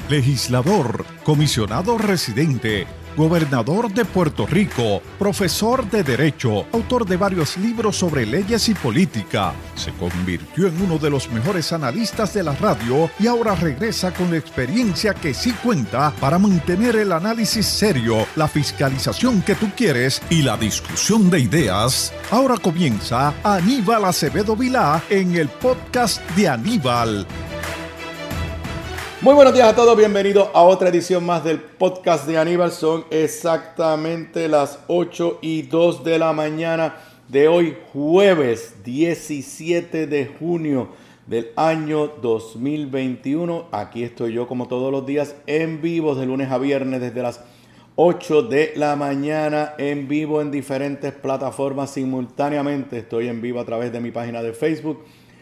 legislador, comisionado residente, gobernador de Puerto Rico, profesor de Derecho, autor de varios libros sobre leyes y política. Se convirtió en uno de los mejores analistas de la radio y ahora regresa con la experiencia que sí cuenta para mantener el análisis serio, la fiscalización que tú quieres y la discusión de ideas. Ahora comienza Aníbal Acevedo Vilá en el podcast de Aníbal. Muy buenos días a todos, bienvenidos a otra edición más del podcast de Aníbal. Son exactamente las 8:02 de la mañana de hoy, jueves 17 de junio del año 2021. Aquí estoy yo como todos los días en vivo de lunes a viernes desde las 8 de la mañana, en vivo en diferentes plataformas simultáneamente. Estoy en vivo a través de mi página de Facebook,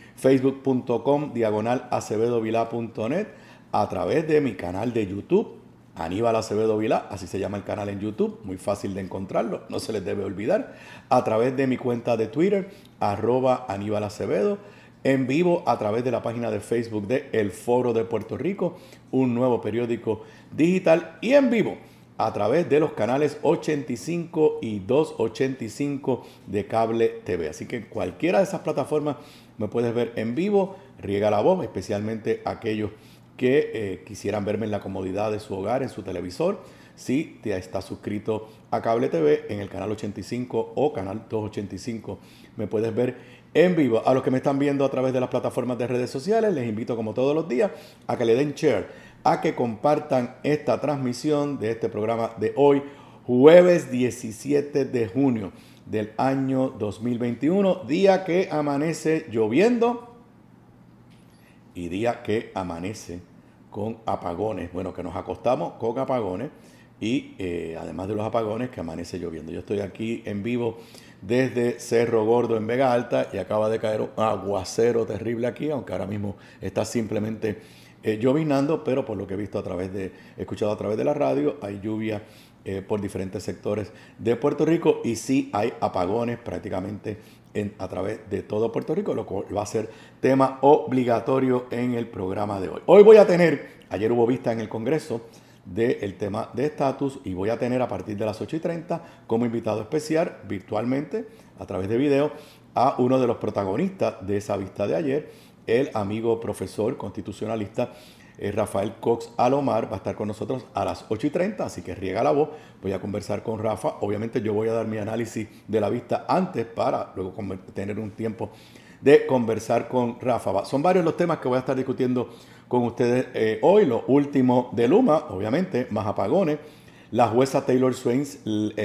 facebook.com/acevedovilá.net, a través de mi canal de YouTube, Aníbal Acevedo Vilá, así se llama el canal en YouTube, muy fácil de encontrarlo, no se les debe olvidar, a través de mi cuenta de Twitter, @Aníbal Acevedo, en vivo a través de la página de Facebook de El Foro de Puerto Rico, un nuevo periódico digital, y en vivo a través de los canales 85 y 285 de Cable TV. Así que en cualquiera de esas plataformas me puedes ver en vivo. Riega la voz, especialmente aquellos que quisieran verme en la comodidad de su hogar, en su televisor. Si te estás suscrito a Cable TV, en el canal 85 o canal 285 me puedes ver en vivo. A los que me están viendo a través de las plataformas de redes sociales, les invito como todos los días a que le den share, a que compartan esta transmisión de este programa de hoy, jueves 17 de junio del año 2021, día que amanece lloviendo y día que amanece con apagones. Bueno, que nos acostamos con apagones y además de los apagones, que amanece lloviendo. Yo estoy aquí en vivo desde Cerro Gordo en Vega Alta y acaba de caer un aguacero terrible aquí, aunque ahora mismo está simplemente llovinando, pero por lo que he visto escuchado a través de la radio, hay lluvia por diferentes sectores de Puerto Rico y sí hay apagones prácticamente a través de todo Puerto Rico, lo cual va a ser tema obligatorio en el programa de hoy. Hoy voy a tener, ayer hubo vista en el Congreso del tema de estatus y voy a tener a partir de las 8:30 como invitado especial virtualmente a través de video a uno de los protagonistas de esa vista de ayer, el amigo profesor constitucionalista Rafael Cox Alomar. Va a estar con nosotros a las 8:30, así que riega la voz. Voy a conversar con Rafa. Obviamente yo voy a dar mi análisis de la vista antes para luego tener un tiempo de conversar con Rafa. Son varios los temas que voy a estar discutiendo con ustedes hoy. Lo último de Luma, obviamente, más apagones. La jueza Taylor Swain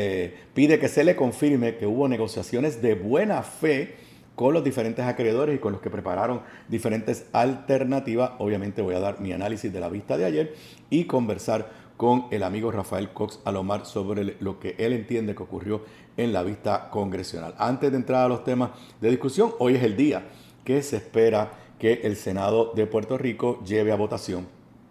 pide que se le confirme que hubo negociaciones de buena fe con los diferentes acreedores y con los que prepararon diferentes alternativas. Obviamente voy a dar mi análisis de la vista de ayer y conversar con el amigo Rafael Cox Alomar sobre lo que él entiende que ocurrió en la vista congresional. Antes de entrar a los temas de discusión, hoy es el día que se espera que el Senado de Puerto Rico lleve a votación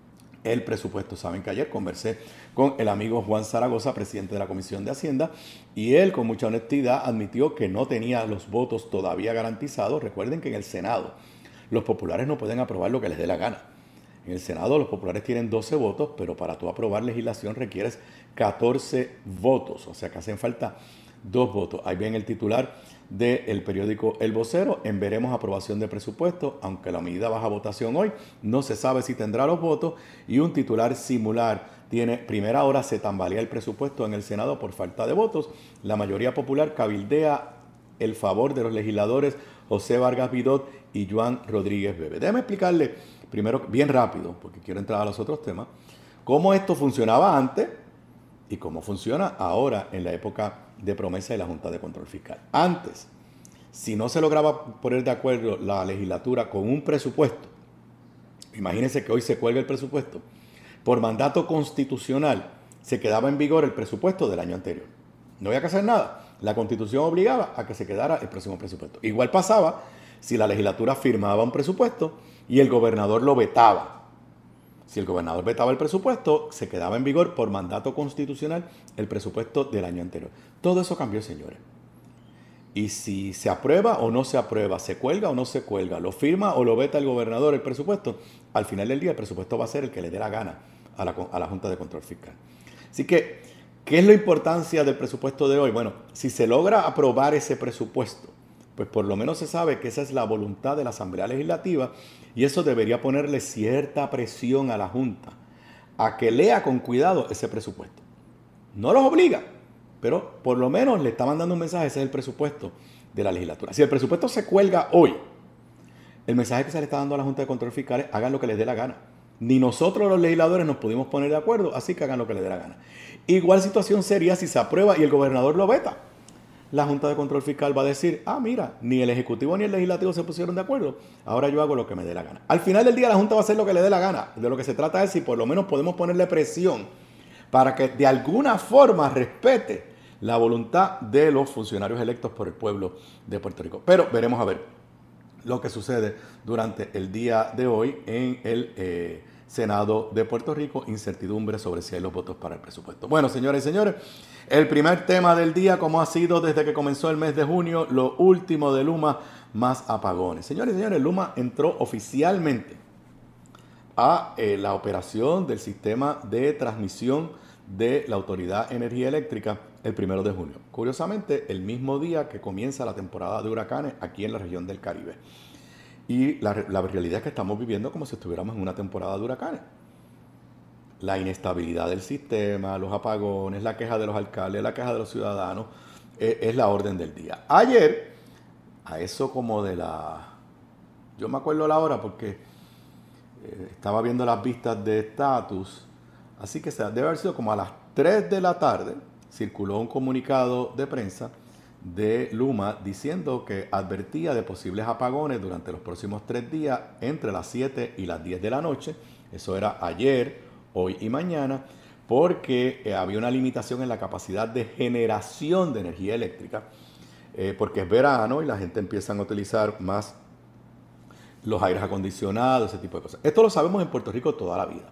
el presupuesto. Saben que ayer conversé con el amigo Juan Zaragoza, presidente de la Comisión de Hacienda, y él con mucha honestidad admitió que no tenía los votos todavía garantizados. Recuerden que en el Senado los populares no pueden aprobar lo que les dé la gana. En el Senado los populares tienen 12 votos, pero para tú aprobar legislación requieres 14 votos, o sea que hacen falta 2 votos. Ahí ven el titular del periódico El Vocero: en veremos aprobación de presupuesto, aunque la medida baja votación hoy, no se sabe si tendrá los votos. Y un titular similar tiene: primera hora se tambalea el presupuesto en el Senado por falta de votos. La mayoría popular cabildea el favor de los legisladores José Vargas Vidot y Joan Rodríguez Bebe. Déjame explicarle primero, bien rápido, porque quiero entrar a los otros temas, cómo esto funcionaba antes y cómo funciona ahora en la época de promesa de la Junta de Control Fiscal. Antes, si no se lograba poner de acuerdo la legislatura con un presupuesto, imagínense que hoy se cuelga el presupuesto, por mandato constitucional se quedaba en vigor el presupuesto del año anterior. No había que hacer nada. La Constitución obligaba a que se quedara el próximo presupuesto. Igual pasaba si la legislatura firmaba un presupuesto y el gobernador lo vetaba. Si el gobernador vetaba el presupuesto, se quedaba en vigor por mandato constitucional el presupuesto del año anterior. Todo eso cambió, señores. Y si se aprueba o no se aprueba, se cuelga o no se cuelga, lo firma o lo veta el gobernador el presupuesto, al final del día el presupuesto va a ser el que le dé la gana a la Junta de Control Fiscal. Así que, ¿qué es la importancia del presupuesto de hoy? Bueno, si se logra aprobar ese presupuesto, pues por lo menos se sabe que esa es la voluntad de la Asamblea Legislativa y eso debería ponerle cierta presión a la Junta a que lea con cuidado ese presupuesto. No los obliga, pero por lo menos le está mandando un mensaje, ese es el presupuesto de la legislatura. Si el presupuesto se cuelga hoy, el mensaje que se le está dando a la Junta de Control Fiscal es hagan lo que les dé la gana. Ni nosotros los legisladores nos pudimos poner de acuerdo, así que hagan lo que les dé la gana. Igual situación sería si se aprueba y el gobernador lo veta. La Junta de Control Fiscal va a decir, mira, ni el Ejecutivo ni el Legislativo se pusieron de acuerdo, ahora yo hago lo que me dé la gana. Al final del día la Junta va a hacer lo que le dé la gana. De lo que se trata es si por lo menos podemos ponerle presión para que de alguna forma respete la voluntad de los funcionarios electos por el pueblo de Puerto Rico. Pero veremos a ver lo que sucede durante el día de hoy en el Senado de Puerto Rico, incertidumbre sobre si hay los votos para el presupuesto. Bueno, señoras y señores, el primer tema del día, como ha sido desde que comenzó el mes de junio, lo último de Luma, más apagones. Señores y señores, Luma entró oficialmente a la operación del sistema de transmisión de la Autoridad de Energía Eléctrica el 1 de junio. Curiosamente, el mismo día que comienza la temporada de huracanes aquí en la región del Caribe. Y la realidad es que estamos viviendo como si estuviéramos en una temporada de huracanes. La inestabilidad del sistema, los apagones, la queja de los alcaldes, la queja de los ciudadanos, es la orden del día. Ayer, a eso como de yo me acuerdo la hora porque estaba viendo las vistas de estatus, así que debe haber sido como a las 3 de la tarde, circuló un comunicado de prensa de Luma diciendo que advertía de posibles apagones durante los próximos 3 días entre las 7 y las 10 de la noche. Eso era ayer, hoy y mañana, porque había una limitación en la capacidad de generación de energía eléctrica, porque es verano y la gente empieza a utilizar más los aires acondicionados, ese tipo de cosas. Esto lo sabemos en Puerto Rico toda la vida.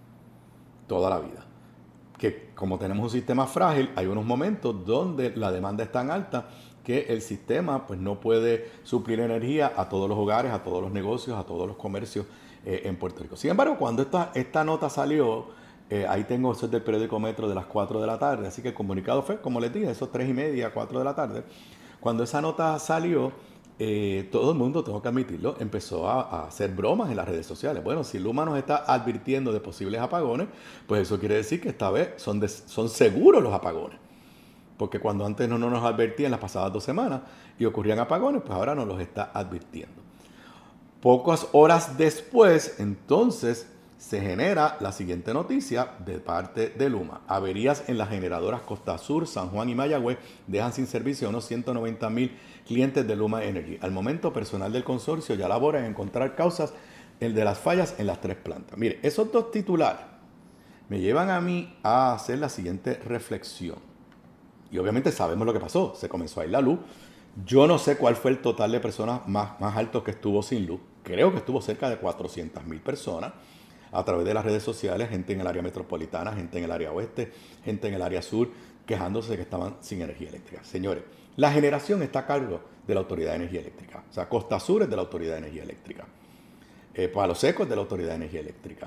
Toda la vida. Que como tenemos un sistema frágil, hay unos momentos donde la demanda es tan alta que el sistema pues no puede suplir energía a todos los hogares, a todos los negocios, a todos los comercios en Puerto Rico. Sin embargo, cuando esta nota salió, ahí tengo, eso es del periódico Metro de las 4 de la tarde, así que el comunicado fue, como les dije, esos 3:30, 4 de la tarde. Cuando esa nota salió, todo el mundo, tengo que admitirlo, empezó a hacer bromas en las redes sociales. Bueno, si Luma nos está advirtiendo de posibles apagones, pues eso quiere decir que esta vez son seguros los apagones. Porque cuando antes no nos advertían las pasadas 2 semanas y ocurrían apagones, pues ahora nos los está advirtiendo. Pocas horas después, entonces, se genera la siguiente noticia de parte de Luma. Averías en las generadoras Costa Sur, San Juan y Mayagüez dejan sin servicio a unos 190,000 clientes de Luma Energy. Al momento, personal del consorcio ya labora en encontrar causas de las fallas en las 3 plantas. Mire, esos 2 titulares me llevan a mí a hacer la siguiente reflexión. Y obviamente sabemos lo que pasó. Se comenzó a ir la luz. Yo no sé cuál fue el total de personas más alto que estuvo sin luz. Creo que estuvo cerca de 400,000 personas a través de las redes sociales, gente en el área metropolitana, gente en el área oeste, gente en el área sur, quejándose de que estaban sin energía eléctrica. Señores, la generación está a cargo de la Autoridad de Energía Eléctrica. O sea, Costa Sur es de la Autoridad de Energía Eléctrica. Palo Seco es de la Autoridad de Energía Eléctrica.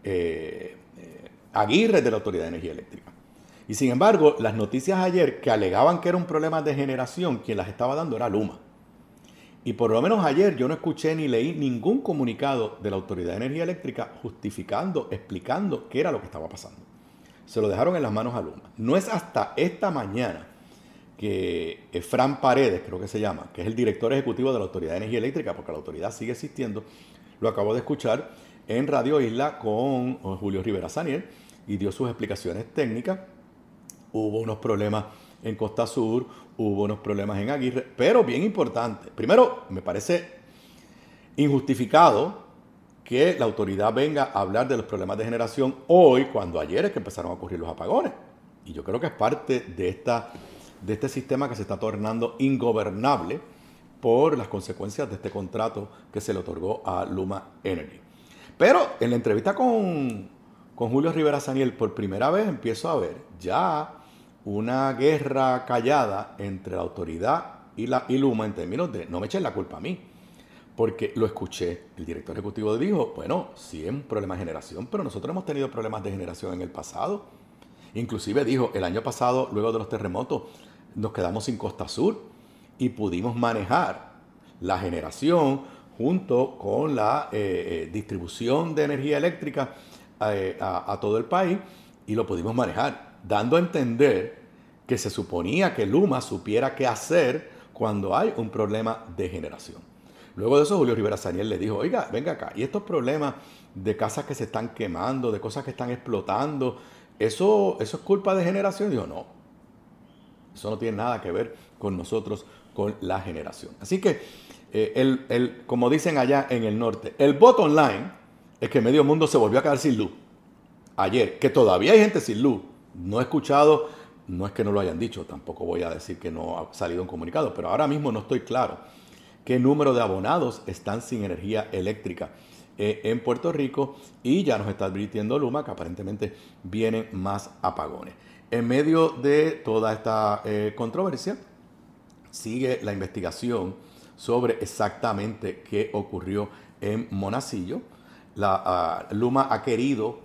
Aguirre es de la Autoridad de Energía Eléctrica. Y sin embargo, las noticias ayer que alegaban que era un problema de generación, quien las estaba dando era Luma. Y por lo menos ayer yo no escuché ni leí ningún comunicado de la Autoridad de Energía Eléctrica justificando, explicando qué era lo que estaba pasando. Se lo dejaron en las manos a Luma. No es hasta esta mañana que Fran Paredes, creo que se llama, que es el director ejecutivo de la Autoridad de Energía Eléctrica, porque la autoridad sigue existiendo, lo acabo de escuchar en Radio Isla con Julio Rivera Saniel y dio sus explicaciones técnicas. Hubo unos problemas en Costa Sur, hubo unos problemas en Aguirre, pero bien importante. Primero, me parece injustificado que la autoridad venga a hablar de los problemas de generación hoy, cuando ayer es que empezaron a ocurrir los apagones. Y yo creo que es parte de este sistema que se está tornando ingobernable por las consecuencias de este contrato que se le otorgó a Luma Energy. Pero en la entrevista con Julio Rivera Saniel, por primera vez empiezo a ver ya una guerra callada entre la autoridad y Luma en términos de no me echen la culpa a mí. porque lo escuché. El director ejecutivo dijo, bueno, sí es un problema de generación, pero nosotros hemos tenido problemas de generación en el pasado. Inclusive dijo, el año pasado, luego de los terremotos, nos quedamos sin Costa Sur y pudimos manejar la generación junto con la distribución de energía eléctrica a todo el país, y lo pudimos manejar, dando a entender que se suponía que Luma supiera qué hacer cuando hay un problema de generación. Luego de eso, Julio Rivera Saniel le dijo, oiga, venga acá, y estos problemas de casas que se están quemando, de cosas que están explotando, ¿eso es culpa de generación? Dijo, no, eso no tiene nada que ver con nosotros, con la generación. Así que, como dicen allá en el norte, el bottom line es que medio mundo se volvió a quedar sin luz. Ayer, que todavía hay gente sin luz, no he escuchado, no es que no lo hayan dicho, tampoco voy a decir que no ha salido un comunicado, pero ahora mismo no estoy claro qué número de abonados están sin energía eléctrica en Puerto Rico, y ya nos está advirtiendo Luma que aparentemente vienen más apagones. En medio de toda esta controversia, sigue la investigación sobre exactamente qué ocurrió en Monacillo. Luma ha querido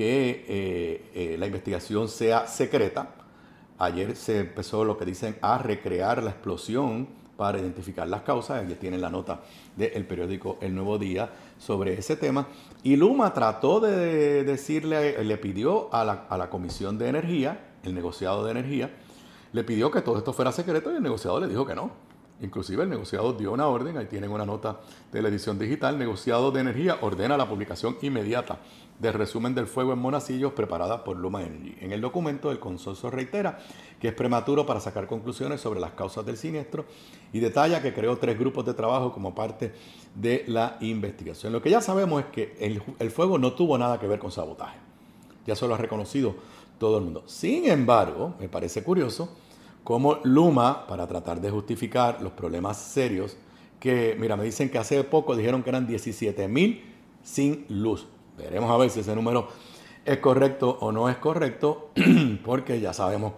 que la investigación sea secreta. Ayer se empezó lo que dicen a recrear la explosión para identificar las causas. Ellos tienen la nota del periódico El Nuevo Día sobre ese tema. Y Luma trató de decirle, le pidió a la Comisión de Energía, el negociado de energía, le pidió que todo esto fuera secreto, y el negociado le dijo que no. Inclusive el negociado dio una orden, ahí tienen una nota de la edición digital, negociado de energía ordena la publicación inmediata del resumen del fuego en Monacillo preparada por Luma Energy. En el documento, el consorcio reitera que es prematuro para sacar conclusiones sobre las causas del siniestro y detalla que creó 3 grupos de trabajo como parte de la investigación. Lo que ya sabemos es que el fuego no tuvo nada que ver con sabotaje. Ya eso lo ha reconocido todo el mundo. Sin embargo, me parece curioso cómo Luma, para tratar de justificar los problemas serios, que, mira, me dicen que hace poco dijeron que eran 17,000 sin luz. Veremos a ver si ese número es correcto o no es correcto, porque ya sabemos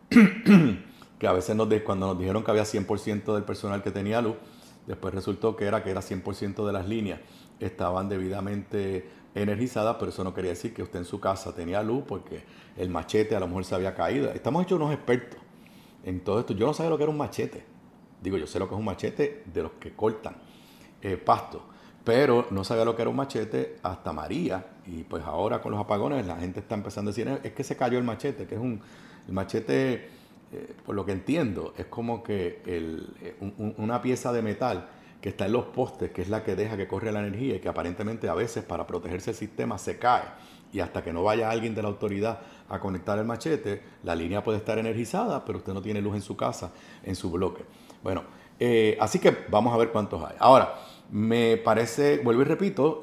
que a veces cuando nos dijeron que había 100% del personal que tenía luz, después resultó que era 100% de las líneas estaban debidamente energizadas, pero eso no quería decir que usted en su casa tenía luz, porque el machete a lo mejor se había caído. Estamos hechos unos expertos en todo esto. Yo no sabía lo que era un machete. Digo, yo sé lo que es un machete de los que cortan pasto, pero no sabía lo que era un machete hasta María. Y pues ahora con los apagones la gente está empezando a decir, es que se cayó el machete, que es el machete, por lo que entiendo, es como que una pieza de metal que está en los postes, que es la que deja que corre la energía, y que aparentemente a veces para protegerse el sistema se cae. Y hasta que no vaya alguien de la autoridad a conectar el machete, la línea puede estar energizada, pero usted no tiene luz en su casa, en su bloque. Bueno, así que vamos a ver cuántos hay. Ahora, me parece, vuelvo y repito,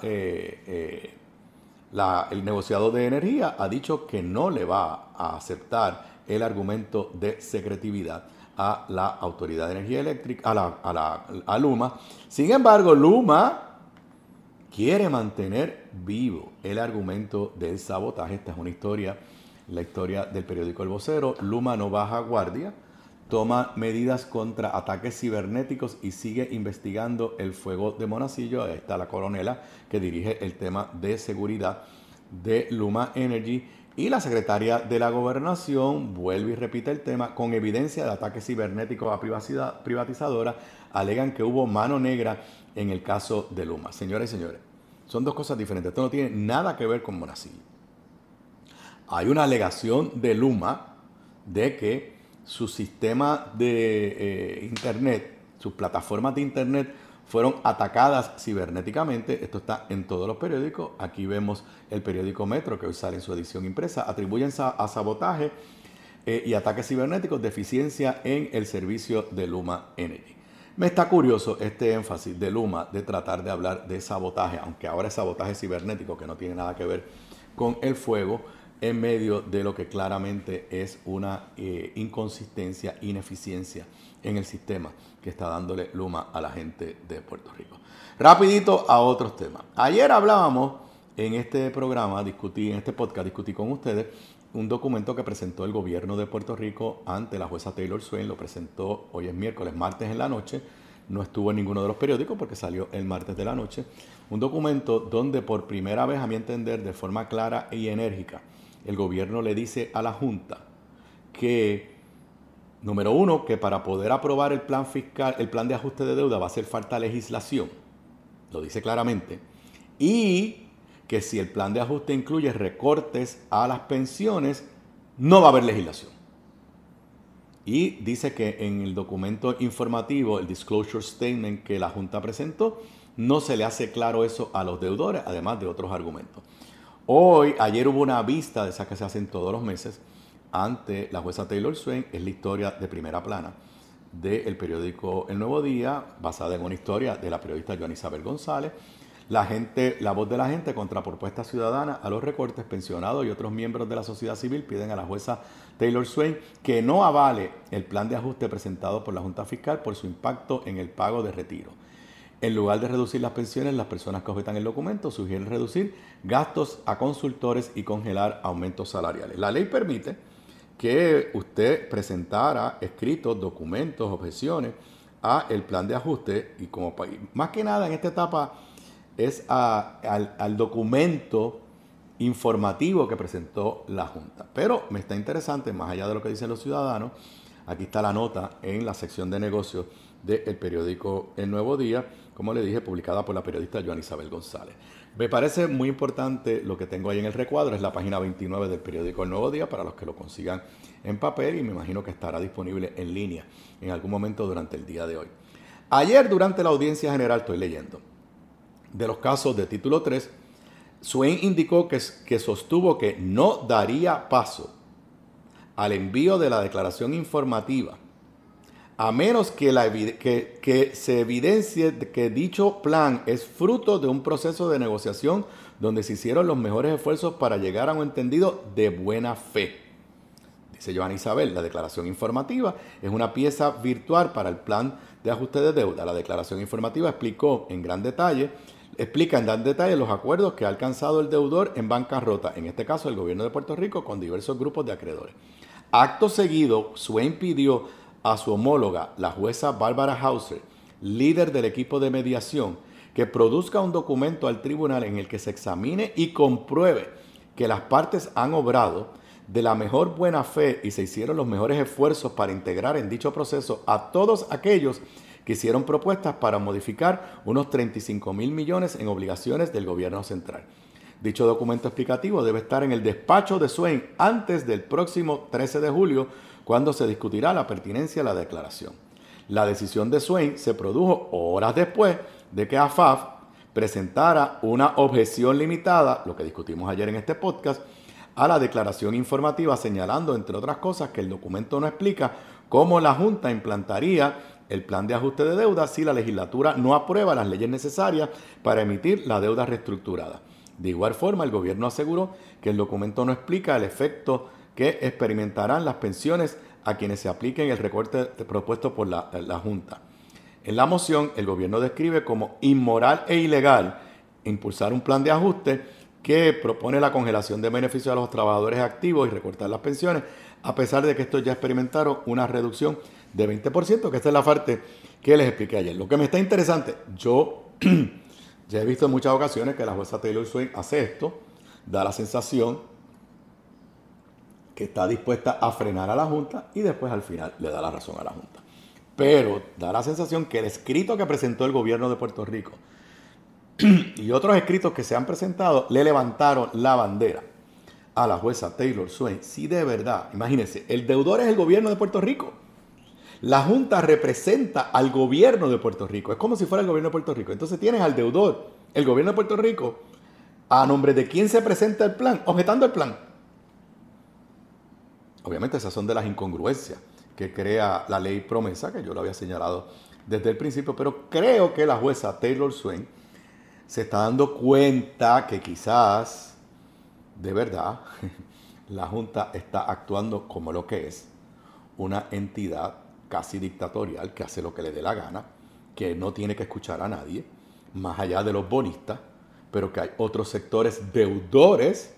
el negociador de energía ha dicho que no le va a aceptar el argumento de secretividad a la Autoridad de Energía Eléctrica, a Luma. Sin embargo, Luma quiere mantener vivo el argumento del sabotaje. Esta es una historia, la historia del periódico El Vocero. Luma no baja guardia, toma medidas contra ataques cibernéticos y sigue investigando el fuego de Monacillo. Ahí está la coronela que dirige el tema de seguridad de Luma Energy. Y la secretaria de la Gobernación vuelve y repite el tema con evidencia de ataques cibernéticos a privatizadora. Alegan que hubo mano negra en el caso de Luma. Señoras y señores, son dos cosas diferentes. Esto no tiene nada que ver con Monacillo. Hay una alegación de Luma de que su sistema de Internet, sus plataformas de Internet, fueron atacadas cibernéticamente. Esto está en todos los periódicos. Aquí vemos el periódico Metro, que hoy sale en su edición impresa. Atribuyen a sabotaje y ataques cibernéticos deficiencia en el servicio de Luma Energy. Me está curioso este énfasis de Luma de tratar de hablar de sabotaje, aunque ahora es sabotaje cibernético, que no tiene nada que ver con el fuego, en medio de lo que claramente es una inconsistencia, ineficiencia en el sistema que está dándole Luma a la gente de Puerto Rico. Rapidito a otros temas. Ayer hablábamos en este programa, en este podcast, discutí con ustedes un documento que presentó el gobierno de Puerto Rico ante la jueza Taylor Swain. Lo presentó, hoy es martes en la noche. no estuvo en ninguno de los periódicos porque salió el martes de la noche. Un documento donde por primera vez, a mi entender, de forma clara y enérgica, el gobierno le dice a la Junta que, número uno, que para poder aprobar el plan fiscal, el plan de ajuste de deuda, va a hacer falta legislación. Lo dice claramente. Y que si el plan de ajuste incluye recortes a las pensiones, no va a haber legislación. Y dice que en el documento informativo, el disclosure statement que la Junta presentó, no se le hace claro eso a los deudores, además de otros argumentos. Ayer hubo una vista de esas que se hacen todos los meses ante la jueza Taylor Swain. Es la historia de primera plana del periódico El Nuevo Día, basada en una historia de la periodista Joana Isabel González. La voz de la gente contra propuestas ciudadanas a los recortes. Pensionados y otros miembros de la sociedad civil piden a la jueza Taylor Swain que no avale el plan de ajuste presentado por la Junta Fiscal por su impacto en el pago de retiro. En lugar de reducir las pensiones, las personas que objetan el documento sugieren reducir gastos a consultores y congelar aumentos salariales. La ley permite que usted presentara escritos, documentos, objeciones a el plan de ajuste y como más que nada en esta etapa es al documento informativo que presentó la Junta. Pero me está interesante, más allá de lo que dicen los ciudadanos, aquí está la nota en la sección de negocios del periódico El Nuevo Día, como le dije, publicada por la periodista Joana Isabel González. Me parece muy importante lo que tengo ahí en el recuadro, es la página 29 del periódico El Nuevo Día, para los que lo consigan en papel, y me imagino que estará disponible en línea en algún momento durante el día de hoy. Ayer, durante la audiencia general, estoy leyendo, de los casos de título 3, Swain indicó que sostuvo que no daría paso al envío de la declaración informativa a menos que se evidencie que dicho plan es fruto de un proceso de negociación donde se hicieron los mejores esfuerzos para llegar a un entendido de buena fe. Dice Joana Isabel, la declaración informativa es una pieza virtual para el plan de ajuste de deuda. La declaración informativa explica en gran detalle los acuerdos que ha alcanzado el deudor en bancarrota, en este caso el gobierno de Puerto Rico, con diversos grupos de acreedores. Acto seguido, Swain pidió a su homóloga, la jueza Barbara Hauser, líder del equipo de mediación, que produzca un documento al tribunal en el que se examine y compruebe que las partes han obrado de la mejor buena fe y se hicieron los mejores esfuerzos para integrar en dicho proceso a todos aquellos que hicieron propuestas para modificar unos 35,000 millones en obligaciones del gobierno central. Dicho documento explicativo debe estar en el despacho de Swain antes del próximo 13 de julio, cuando se discutirá la pertinencia de la declaración. La decisión de Swain se produjo horas después de que AFAF presentara una objeción limitada, lo que discutimos ayer en este podcast, a la declaración informativa, señalando, entre otras cosas, que el documento no explica cómo la Junta implantaría el plan de ajuste de deuda si la legislatura no aprueba las leyes necesarias para emitir la deuda reestructurada. De igual forma, el gobierno aseguró que el documento no explica el efecto que experimentarán las pensiones a quienes se apliquen el recorte propuesto por la Junta. En la moción, el gobierno describe como inmoral e ilegal impulsar un plan de ajuste que propone la congelación de beneficios a los trabajadores activos y recortar las pensiones, a pesar de que estos ya experimentaron una reducción de 20%, que esta es la parte que les expliqué ayer. Lo que me está interesante, yo ya he visto en muchas ocasiones que la jueza Taylor Swain hace esto, da la sensación que está dispuesta a frenar a la Junta y después al final le da la razón a la Junta. Pero da la sensación que el escrito que presentó el gobierno de Puerto Rico y otros escritos que se han presentado le levantaron la bandera a la jueza Taylor Swain. Si de verdad, imagínense, el deudor es el gobierno de Puerto Rico. La Junta representa al gobierno de Puerto Rico. Es como si fuera el gobierno de Puerto Rico. Entonces tienes al deudor, el gobierno de Puerto Rico, a nombre de quién se presenta el plan, objetando el plan. Obviamente esas son de las incongruencias que crea la ley promesa, que yo lo había señalado desde el principio, pero creo que la jueza Taylor Swain se está dando cuenta que quizás, de verdad, la Junta está actuando como lo que es, una entidad casi dictatorial que hace lo que le dé la gana, que no tiene que escuchar a nadie, más allá de los bonistas, pero que hay otros sectores deudores,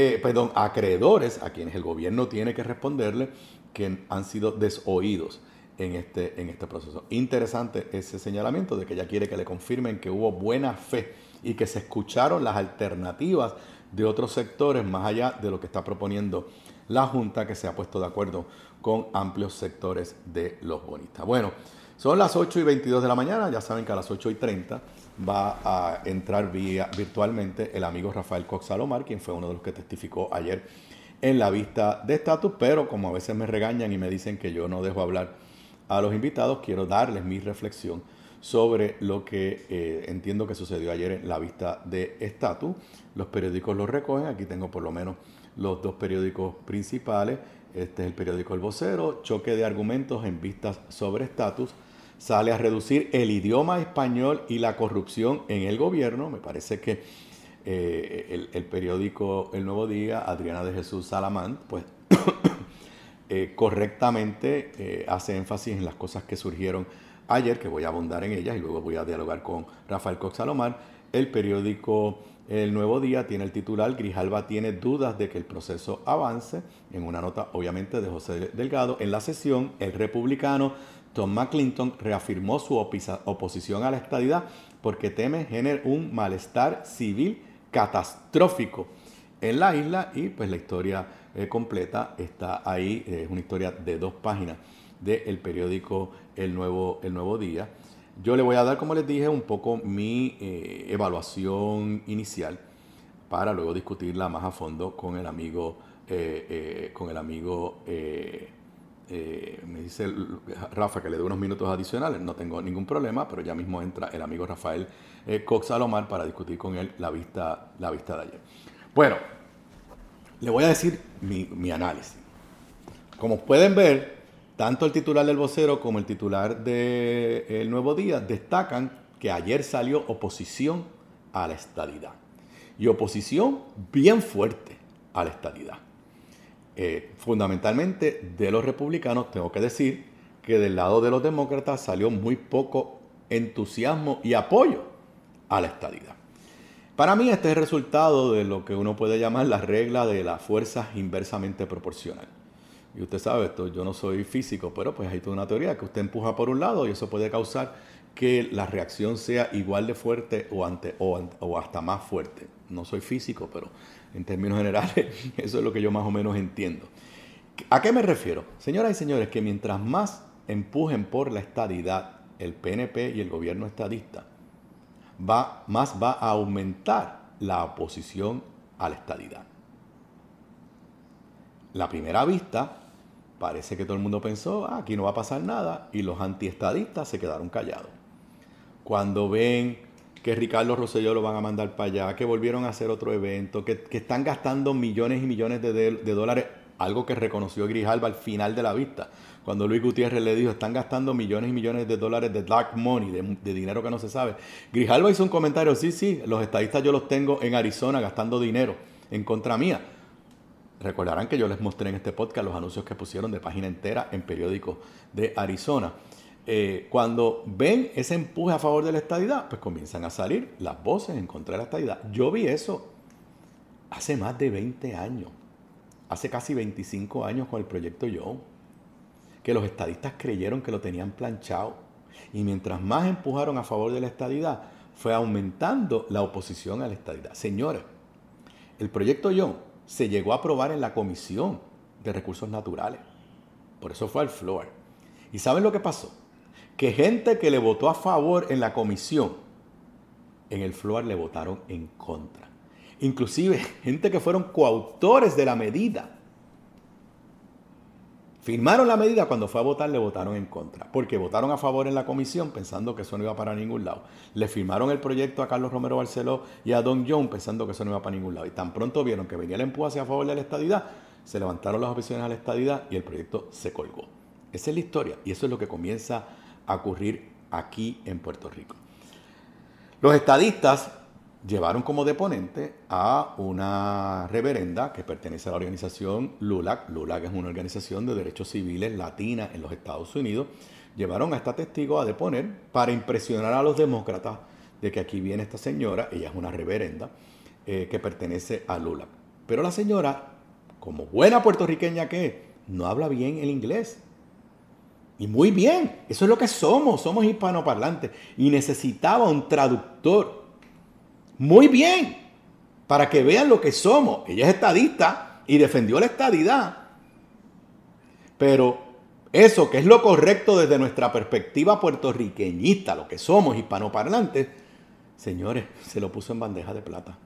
acreedores a quienes el gobierno tiene que responderle, que han sido desoídos en este proceso. Interesante ese señalamiento de que ella quiere que le confirmen que hubo buena fe y que se escucharon las alternativas de otros sectores más allá de lo que está proponiendo la Junta, que se ha puesto de acuerdo con amplios sectores de los bonistas. Bueno, son las 8:22 de la mañana, ya saben que a las 8:30 va a entrar virtualmente el amigo Rafael Cox Salomar, quien fue uno de los que testificó ayer en la vista de estatus, pero como a veces me regañan y me dicen que yo no dejo hablar a los invitados, quiero darles mi reflexión sobre lo que entiendo que sucedió ayer en la vista de estatus. Los periódicos lo recogen, aquí tengo por lo menos los dos periódicos principales. Este es el periódico El Vocero: choque de argumentos en vistas sobre estatus, sale a reducir el idioma español y la corrupción en el gobierno. Me parece que el periódico El Nuevo Día, Adriana de Jesús Salamán, pues correctamente hace énfasis en las cosas que surgieron ayer, que voy a abundar en ellas y luego voy a dialogar con Rafael Cox Salomar. El periódico El Nuevo Día tiene el titular: Grijalva tiene dudas de que el proceso avance, en una nota obviamente de José Delgado. En la sesión, el republicano Tom McClinton reafirmó su oposición a la estadidad porque teme generar un malestar civil catastrófico en la isla, y pues la historia completa está ahí. Es una historia de 2 páginas del periódico El Nuevo Día. Yo le voy a dar, como les dije, un poco mi evaluación inicial para luego discutirla más a fondo con el amigo, me dice Rafa que le dé unos minutos adicionales. No tengo ningún problema, pero ya mismo entra el amigo Rafael Cox Salomar para discutir con él la vista de ayer. Bueno, le voy a decir mi análisis. Como pueden ver, tanto el titular del Vocero como el titular del Nuevo Día destacan que ayer salió oposición a la estadidad. Y oposición bien fuerte a la estadidad. Fundamentalmente de los republicanos, tengo que decir que del lado de los demócratas salió muy poco entusiasmo y apoyo a la estadidad. Para mí este es el resultado de lo que uno puede llamar la regla de las fuerzas inversamente proporcional. Y usted sabe esto, yo no soy físico, pero pues hay toda una teoría que usted empuja por un lado y eso puede causar que la reacción sea igual de fuerte o hasta más fuerte. No soy físico, pero en términos generales eso es lo que yo más o menos entiendo. ¿A qué me refiero? Señoras y señores, que mientras más empujen por la estadidad el PNP y el gobierno estadista, más va a aumentar la oposición a la estadidad. La primera vista, parece que todo el mundo pensó, aquí no va a pasar nada, y los antiestadistas se quedaron callados. Cuando ven que Ricardo Rosselló lo van a mandar para allá, que volvieron a hacer otro evento, que están gastando millones y millones de dólares, algo que reconoció Grijalva al final de la vista, cuando Luis Gutiérrez le dijo, están gastando millones y millones de dólares de dark money, de dinero que no se sabe. Grijalva hizo un comentario, sí, los estadistas yo los tengo en Arizona gastando dinero en contra mía. Recordarán que yo les mostré en este podcast los anuncios que pusieron de página entera en periódicos de Arizona. Cuando ven ese empuje a favor de la estadidad, pues comienzan a salir las voces en contra de la estadidad. Yo vi eso hace más de 20 años, hace casi 25 años con el proyecto Young, que los estadistas creyeron que lo tenían planchado. Y mientras más empujaron a favor de la estadidad, fue aumentando la oposición a la estadidad. Señores, el proyecto Young se llegó a aprobar en la Comisión de Recursos Naturales. Por eso fue al floor. ¿Y saben lo que pasó? Que gente que le votó a favor en la comisión, en el floor le votaron en contra. Inclusive gente que fueron coautores de la medida. Firmaron la medida, cuando fue a votar le votaron en contra. Porque votaron a favor en la comisión pensando que eso no iba para ningún lado. Le firmaron el proyecto a Carlos Romero Barceló y a Don John pensando que eso no iba para ningún lado. Y tan pronto vieron que venía el empuje hacia favor de la estadidad, se levantaron las objeciones a la estadidad y el proyecto se colgó. Esa es la historia y eso es lo que comienza a ocurrir aquí en Puerto Rico. Los estadistas llevaron como deponente a una reverenda que pertenece a la organización LULAC. LULAC es una organización de derechos civiles latina en los Estados Unidos. Llevaron a esta testigo a deponer para impresionar a los demócratas de que aquí viene esta señora, ella es una reverenda, que pertenece a LULAC. Pero la señora, como buena puertorriqueña que es, no habla bien el inglés. Y muy bien, eso es lo que somos hispanoparlantes. Y necesitaba un traductor. Muy bien, para que vean lo que somos. Ella es estadista y defendió la estadidad. Pero eso, que es lo correcto desde nuestra perspectiva puertorriqueñista, lo que somos hispanoparlantes, señores, se lo puso en bandeja de plata.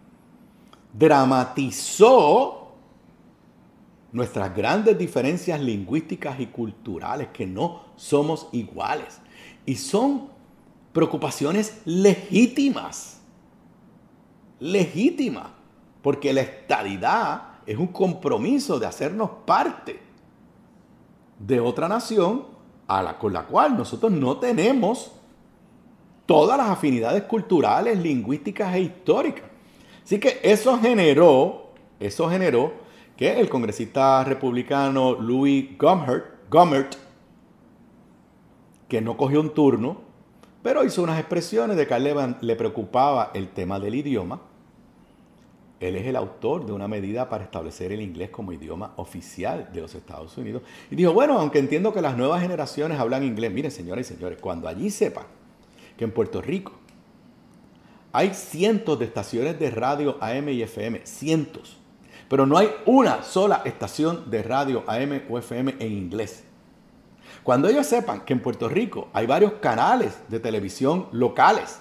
Dramatizó nuestras grandes diferencias lingüísticas y culturales, que no somos iguales. Y son preocupaciones legítimas. Legítimas. Porque la estadidad es un compromiso de hacernos parte de otra nación con la cual nosotros no tenemos todas las afinidades culturales, lingüísticas e históricas. Así que eso generó que el congresista republicano Louis Gohmert, que no cogió un turno, pero hizo unas expresiones de que a él le preocupaba el tema del idioma. Él es el autor de una medida para establecer el inglés como idioma oficial de los Estados Unidos. Y dijo, bueno, aunque entiendo que las nuevas generaciones hablan inglés, miren, señoras y señores, cuando allí sepan que en Puerto Rico hay cientos de estaciones de radio AM y FM, cientos, pero no hay una sola estación de radio AM o FM en inglés. Cuando ellos sepan que en Puerto Rico hay varios canales de televisión locales,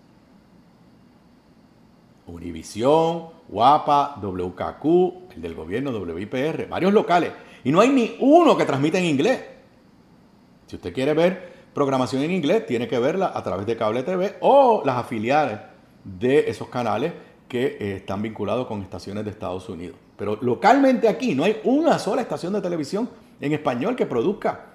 Univisión, Guapa, WKQ, el del gobierno WIPR, varios locales, y no hay ni uno que transmita en inglés. Si usted quiere ver programación en inglés, tiene que verla a través de cable TV o las afiliadas de esos canales que están vinculados con estaciones de Estados Unidos. Pero localmente aquí no hay una sola estación de televisión en español que produzca.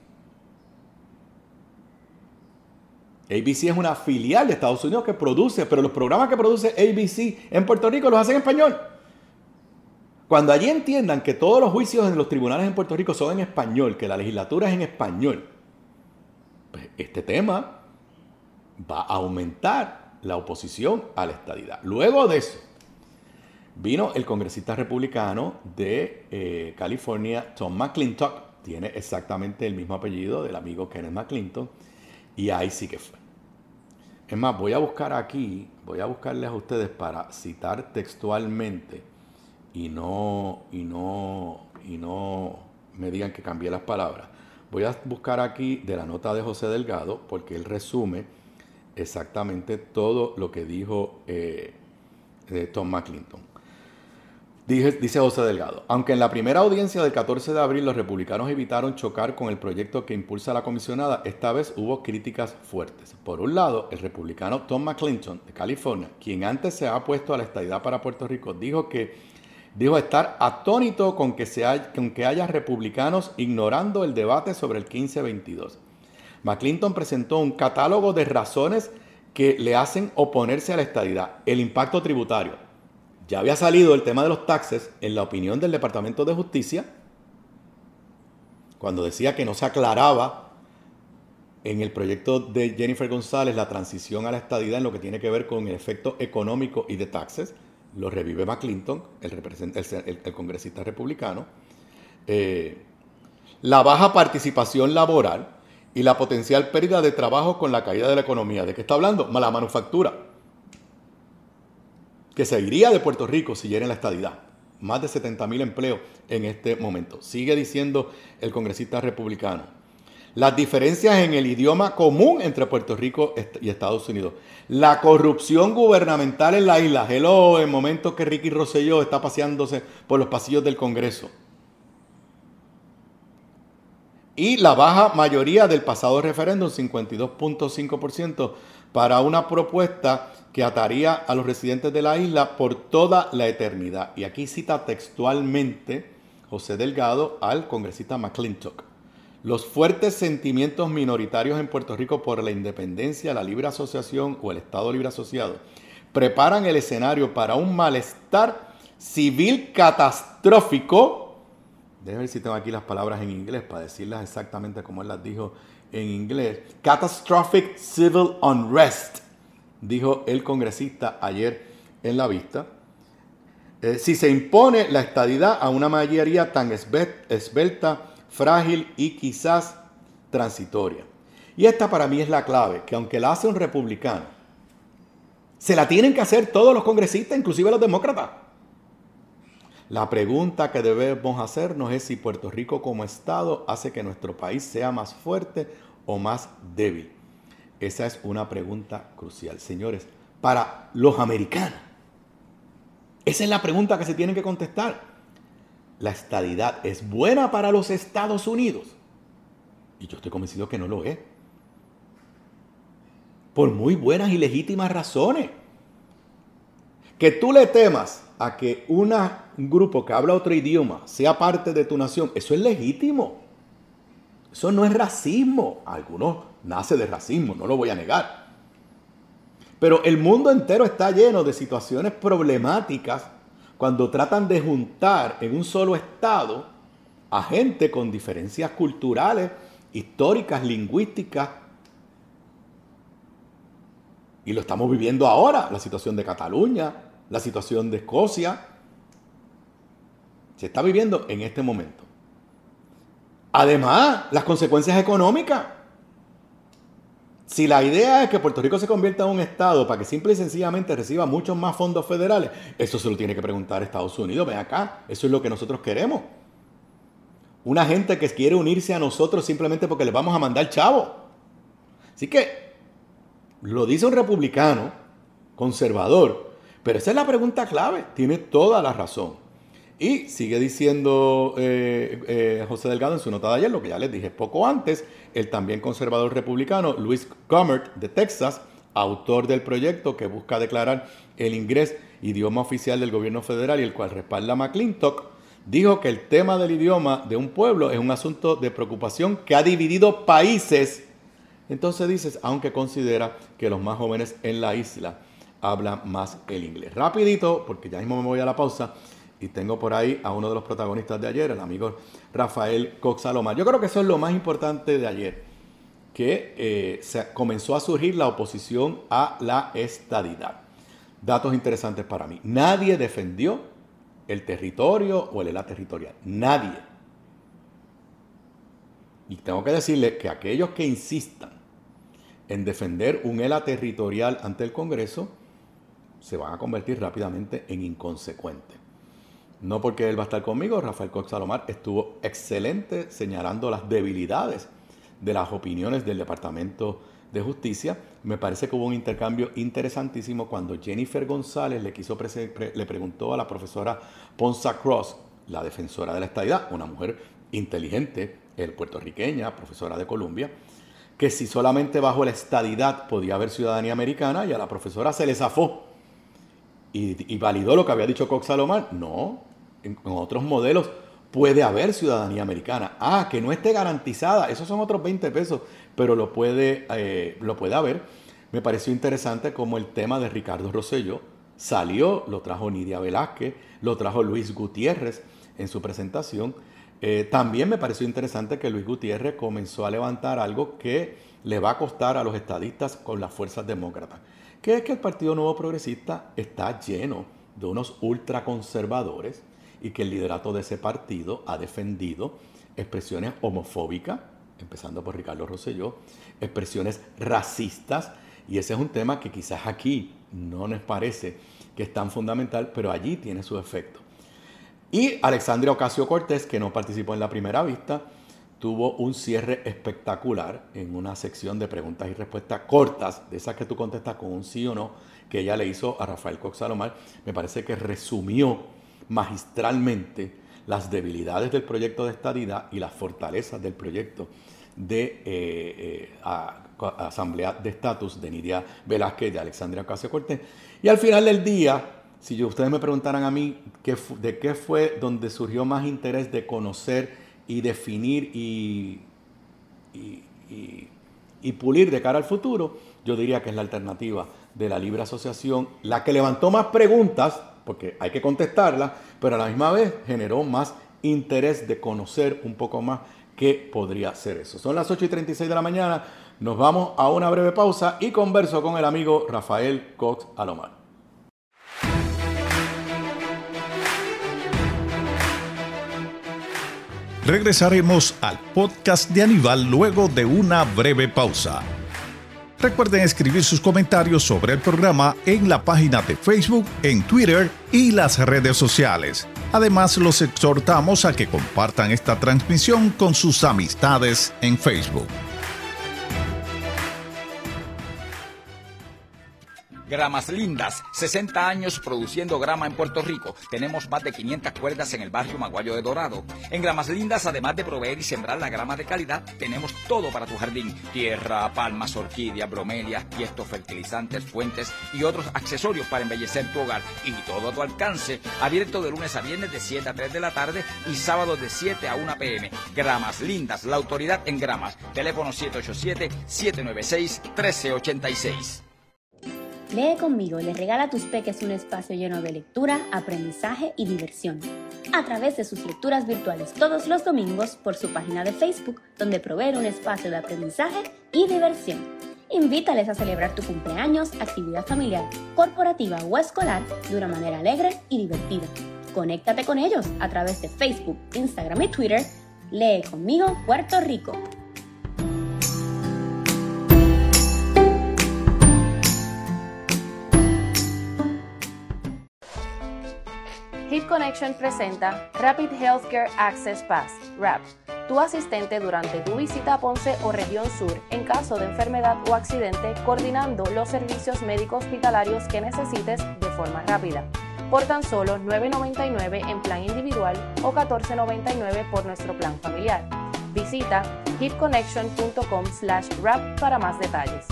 ABC es una filial de Estados Unidos que produce, pero los programas que produce ABC en Puerto Rico los hacen en español. Cuando allí entiendan que todos los juicios en los tribunales en Puerto Rico son en español, que la legislatura es en español, pues este tema va a aumentar la oposición a la estadidad. Luego de eso, vino el congresista republicano de California, Tom McClintock, tiene exactamente el mismo apellido del amigo Kenneth McClintock, y ahí sí que fue. Es más, voy a buscarles a ustedes para citar textualmente y no me digan que cambié las palabras. Voy a buscar aquí de la nota de José Delgado, porque él resume exactamente todo lo que dijo Tom McClintock. Dice José Delgado, aunque en la primera audiencia del 14 de abril los republicanos evitaron chocar con el proyecto que impulsa la comisionada, esta vez hubo críticas fuertes. Por un lado, el republicano Tom McClintock de California, quien antes se ha opuesto a la estadidad para Puerto Rico, dijo estar atónito con que haya republicanos ignorando el debate sobre el 1522. McClintock presentó un catálogo de razones que le hacen oponerse a la estadidad. El impacto tributario. Ya había salido el tema de los taxes en la opinión del Departamento de Justicia, cuando decía que no se aclaraba en el proyecto de Jennifer González la transición a la estadidad en lo que tiene que ver con el efecto económico y de taxes. Lo revive McClintock, el congresista republicano. La baja participación laboral y la potencial pérdida de trabajo con la caída de la economía. ¿De qué está hablando? La manufactura, que se iría de Puerto Rico si llega en la estadidad. Más de 70,000 empleos en este momento. Sigue diciendo el congresista republicano. Las diferencias en el idioma común entre Puerto Rico y Estados Unidos. La corrupción gubernamental en la isla. Hello, en momentos que Ricky Rosselló está paseándose por los pasillos del Congreso. Y la baja mayoría del pasado referéndum, 52.5%, para una propuesta que ataría a los residentes de la isla por toda la eternidad. Y aquí cita textualmente José Delgado al congresista McClintock. Los fuertes sentimientos minoritarios en Puerto Rico por la independencia, la libre asociación o el Estado libre asociado preparan el escenario para un malestar civil catastrófico. Déjenme ver si tengo aquí las palabras en inglés para decirlas exactamente como él las dijo en inglés. Catastrophic civil unrest, dijo el congresista ayer en la vista. Si se impone la estadidad a una mayoría tan esbelta, frágil y quizás transitoria. Y esta para mí es la clave, que aunque la hace un republicano, se la tienen que hacer todos los congresistas, inclusive los demócratas. La pregunta que debemos hacernos es si Puerto Rico como Estado hace que nuestro país sea más fuerte o más débil. Esa es una pregunta crucial, señores, para los americanos. Esa es la pregunta que se tienen que contestar. ¿La estadidad es buena para los Estados Unidos? Y yo estoy convencido que no lo es. Por muy buenas y legítimas razones. Que tú le temas a que un grupo que habla otro idioma sea parte de tu nación, eso es legítimo. Eso no es racismo. Algunos nace de racismo, no lo voy a negar. Pero el mundo entero está lleno de situaciones problemáticas cuando tratan de juntar en un solo estado a gente con diferencias culturales, históricas, lingüísticas. Y lo estamos viviendo ahora, la situación de Cataluña, la situación de Escocia. Se está viviendo en este momento. Además, las consecuencias económicas. Si la idea es que Puerto Rico se convierta en un estado para que simple y sencillamente reciba muchos más fondos federales, eso se lo tiene que preguntar Estados Unidos. Ven acá, eso es lo que nosotros queremos. Una gente que quiere unirse a nosotros simplemente porque les vamos a mandar chavo. Así que lo dice un republicano, conservador, pero esa es la pregunta clave. Tiene toda la razón. Y sigue diciendo José Delgado en su nota de ayer, lo que ya les dije poco antes, el también conservador republicano Luis Gohmert de Texas, autor del proyecto que busca declarar el inglés idioma oficial del gobierno federal y el cual respalda a McClintock, dijo que el tema del idioma de un pueblo es un asunto de preocupación que ha dividido países. Entonces dices, aunque considera que los más jóvenes en la isla hablan más el inglés. Rapidito, porque ya mismo me voy a la pausa. Y tengo por ahí a uno de los protagonistas de ayer, el amigo Rafael Cox Alomar. Yo creo que eso es lo más importante de ayer, que comenzó a surgir la oposición a la estadidad. Datos interesantes para mí. Nadie defendió el territorio o el ELA territorial. Nadie. Y tengo que decirle que aquellos que insistan en defender un ELA territorial ante el Congreso se van a convertir rápidamente en inconsecuentes. No porque él va a estar conmigo, Rafael Cox Alomar estuvo excelente señalando las debilidades de las opiniones del Departamento de Justicia. Me parece que hubo un intercambio interesantísimo cuando Jennifer González le preguntó a la profesora Ponsa Cross, la defensora de la estadidad, una mujer inteligente, puertorriqueña, profesora de Columbia, que si solamente bajo la estadidad podía haber ciudadanía americana, y a la profesora se le zafó y validó lo que había dicho Cox Alomar. No. En otros modelos puede haber ciudadanía americana. Que no esté garantizada, esos son otros 20 pesos, pero lo puede haber. Me pareció interesante como el tema de Ricardo Rosselló salió, lo trajo Nidia Velázquez, lo trajo Luis Gutiérrez en su presentación. También me pareció interesante que Luis Gutiérrez comenzó a levantar algo que le va a costar a los estadistas con las fuerzas demócratas, que es que el Partido Nuevo Progresista está lleno de unos ultraconservadores y que el liderato de ese partido ha defendido expresiones homofóbicas, empezando por Ricardo Rosselló, expresiones racistas, y ese es un tema que quizás aquí no nos parece que es tan fundamental, pero allí tiene su efecto. Y Alexandria Ocasio-Cortez, que no participó en la primera vista, tuvo un cierre espectacular en una sección de preguntas y respuestas cortas, de esas que tú contestas con un sí o no, que ella le hizo a Rafael Cox Alomar. Me parece que resumió magistralmente las debilidades del proyecto de estadidad y las fortalezas del proyecto de Asamblea de Estatus de Nidia Velázquez y de Alexandria Ocasio-Cortez. Y al final del día, si ustedes me preguntaran a mí de qué fue donde surgió más interés de conocer y definir y pulir de cara al futuro, yo diría que es la alternativa de la libre asociación, la que levantó más preguntas, porque hay que contestarlas, pero a la misma vez generó más interés de conocer un poco más qué podría ser eso. Son las 8:36 de la mañana, nos vamos a una breve pausa y converso con el amigo Rafael Cox Alomar. Regresaremos al podcast de Aníbal luego de una breve pausa. Recuerden escribir sus comentarios sobre el programa en la página de Facebook, en Twitter y las redes sociales. Además, los exhortamos a que compartan esta transmisión con sus amistades en Facebook. Gramas Lindas, 60 años produciendo grama en Puerto Rico. Tenemos más de 500 cuerdas en el barrio Maguayo de Dorado. En Gramas Lindas, además de proveer y sembrar la grama de calidad, tenemos todo para tu jardín. Tierra, palmas, orquídeas, bromelias, tiestos, fertilizantes, fuentes y otros accesorios para embellecer tu hogar. Y todo a tu alcance. Abierto de lunes a viernes de 7 a 3 de la tarde y sábados de 7 a 1 p.m. Gramas Lindas, la autoridad en gramas. Teléfono 787-796-1386. Lee Conmigo le regala a tus peques un espacio lleno de lectura, aprendizaje y diversión. A través de sus lecturas virtuales todos los domingos por su página de Facebook, donde provee un espacio de aprendizaje y diversión. Invítales a celebrar tu cumpleaños, actividad familiar, corporativa o escolar de una manera alegre y divertida. Conéctate con ellos a través de Facebook, Instagram y Twitter. Lee Conmigo Puerto Rico. HIP Connection presenta Rapid Healthcare Access Pass, RAP, tu asistente durante tu visita a Ponce o región sur en caso de enfermedad o accidente, coordinando los servicios médicos hospitalarios que necesites de forma rápida. Por tan solo $9.99 en plan individual o $14.99 por nuestro plan familiar. Visita hipconnection.com/RAP para más detalles.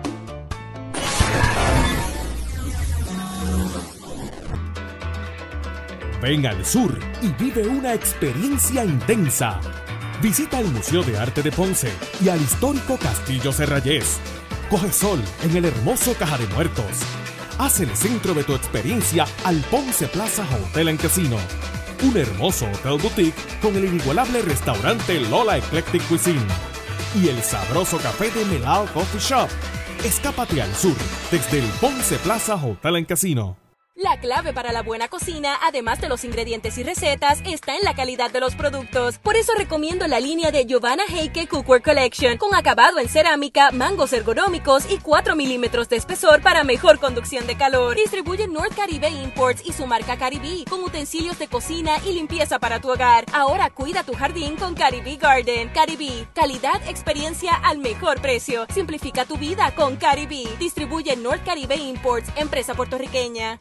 Ven al sur y vive una experiencia intensa. Visita el Museo de Arte de Ponce y al histórico Castillo Serrayés. Coge sol en el hermoso Caja de Muertos. Haz el centro de tu experiencia al Ponce Plaza Hotel and Casino. Un hermoso hotel boutique con el inigualable restaurante Lola Eclectic Cuisine. Y el sabroso café de Melao Coffee Shop. Escápate al sur desde el Ponce Plaza Hotel and Casino. La clave para la buena cocina, además de los ingredientes y recetas, está en la calidad de los productos. Por eso recomiendo la línea de Giovanna Heike Cookware Collection, con acabado en cerámica, mangos ergonómicos y 4 milímetros de espesor para mejor conducción de calor. Distribuye North Caribe Imports y su marca Caribe, con utensilios de cocina y limpieza para tu hogar. Ahora cuida tu jardín con Caribe Garden. Caribe, calidad, experiencia al mejor precio. Simplifica tu vida con Caribe. Distribuye North Caribe Imports, empresa puertorriqueña.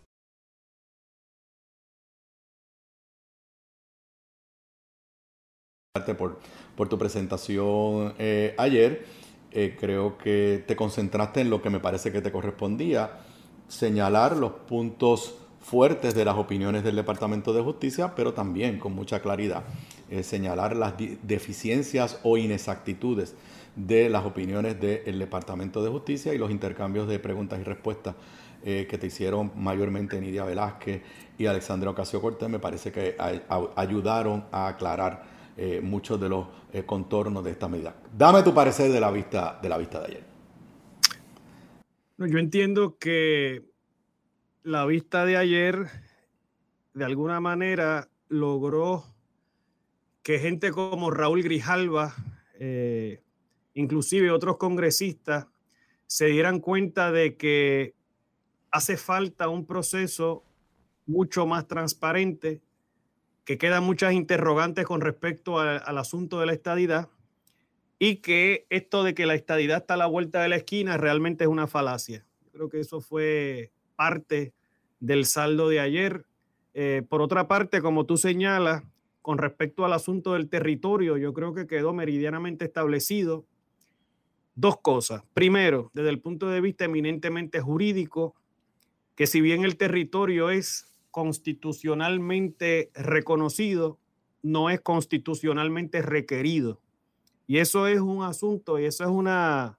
Por tu presentación ayer. Creo que te concentraste en lo que me parece que te correspondía, señalar los puntos fuertes de las opiniones del Departamento de Justicia, pero también con mucha claridad señalar las deficiencias o inexactitudes de las opiniones del Departamento de Justicia y los intercambios de preguntas y respuestas que te hicieron mayormente Nidia Velázquez y Alexandra Ocasio-Cortez. Me parece que ayudaron a aclarar muchos de los contornos de esta medida. Dame tu parecer de la vista de ayer. No, yo entiendo que la vista de ayer de alguna manera logró que gente como Raúl Grijalva, inclusive otros congresistas, se dieran cuenta de que hace falta un proceso mucho más transparente, que quedan muchas interrogantes con respecto al asunto de la estadidad y que esto de que la estadidad está a la vuelta de la esquina realmente es una falacia. Yo creo que eso fue parte del saldo de ayer. Por otra parte, como tú señalas, con respecto al asunto del territorio, yo creo que quedó meridianamente establecido dos cosas. Primero, desde el punto de vista eminentemente jurídico, que si bien el territorio es constitucionalmente reconocido, no es constitucionalmente requerido. Y eso es un asunto, y eso es una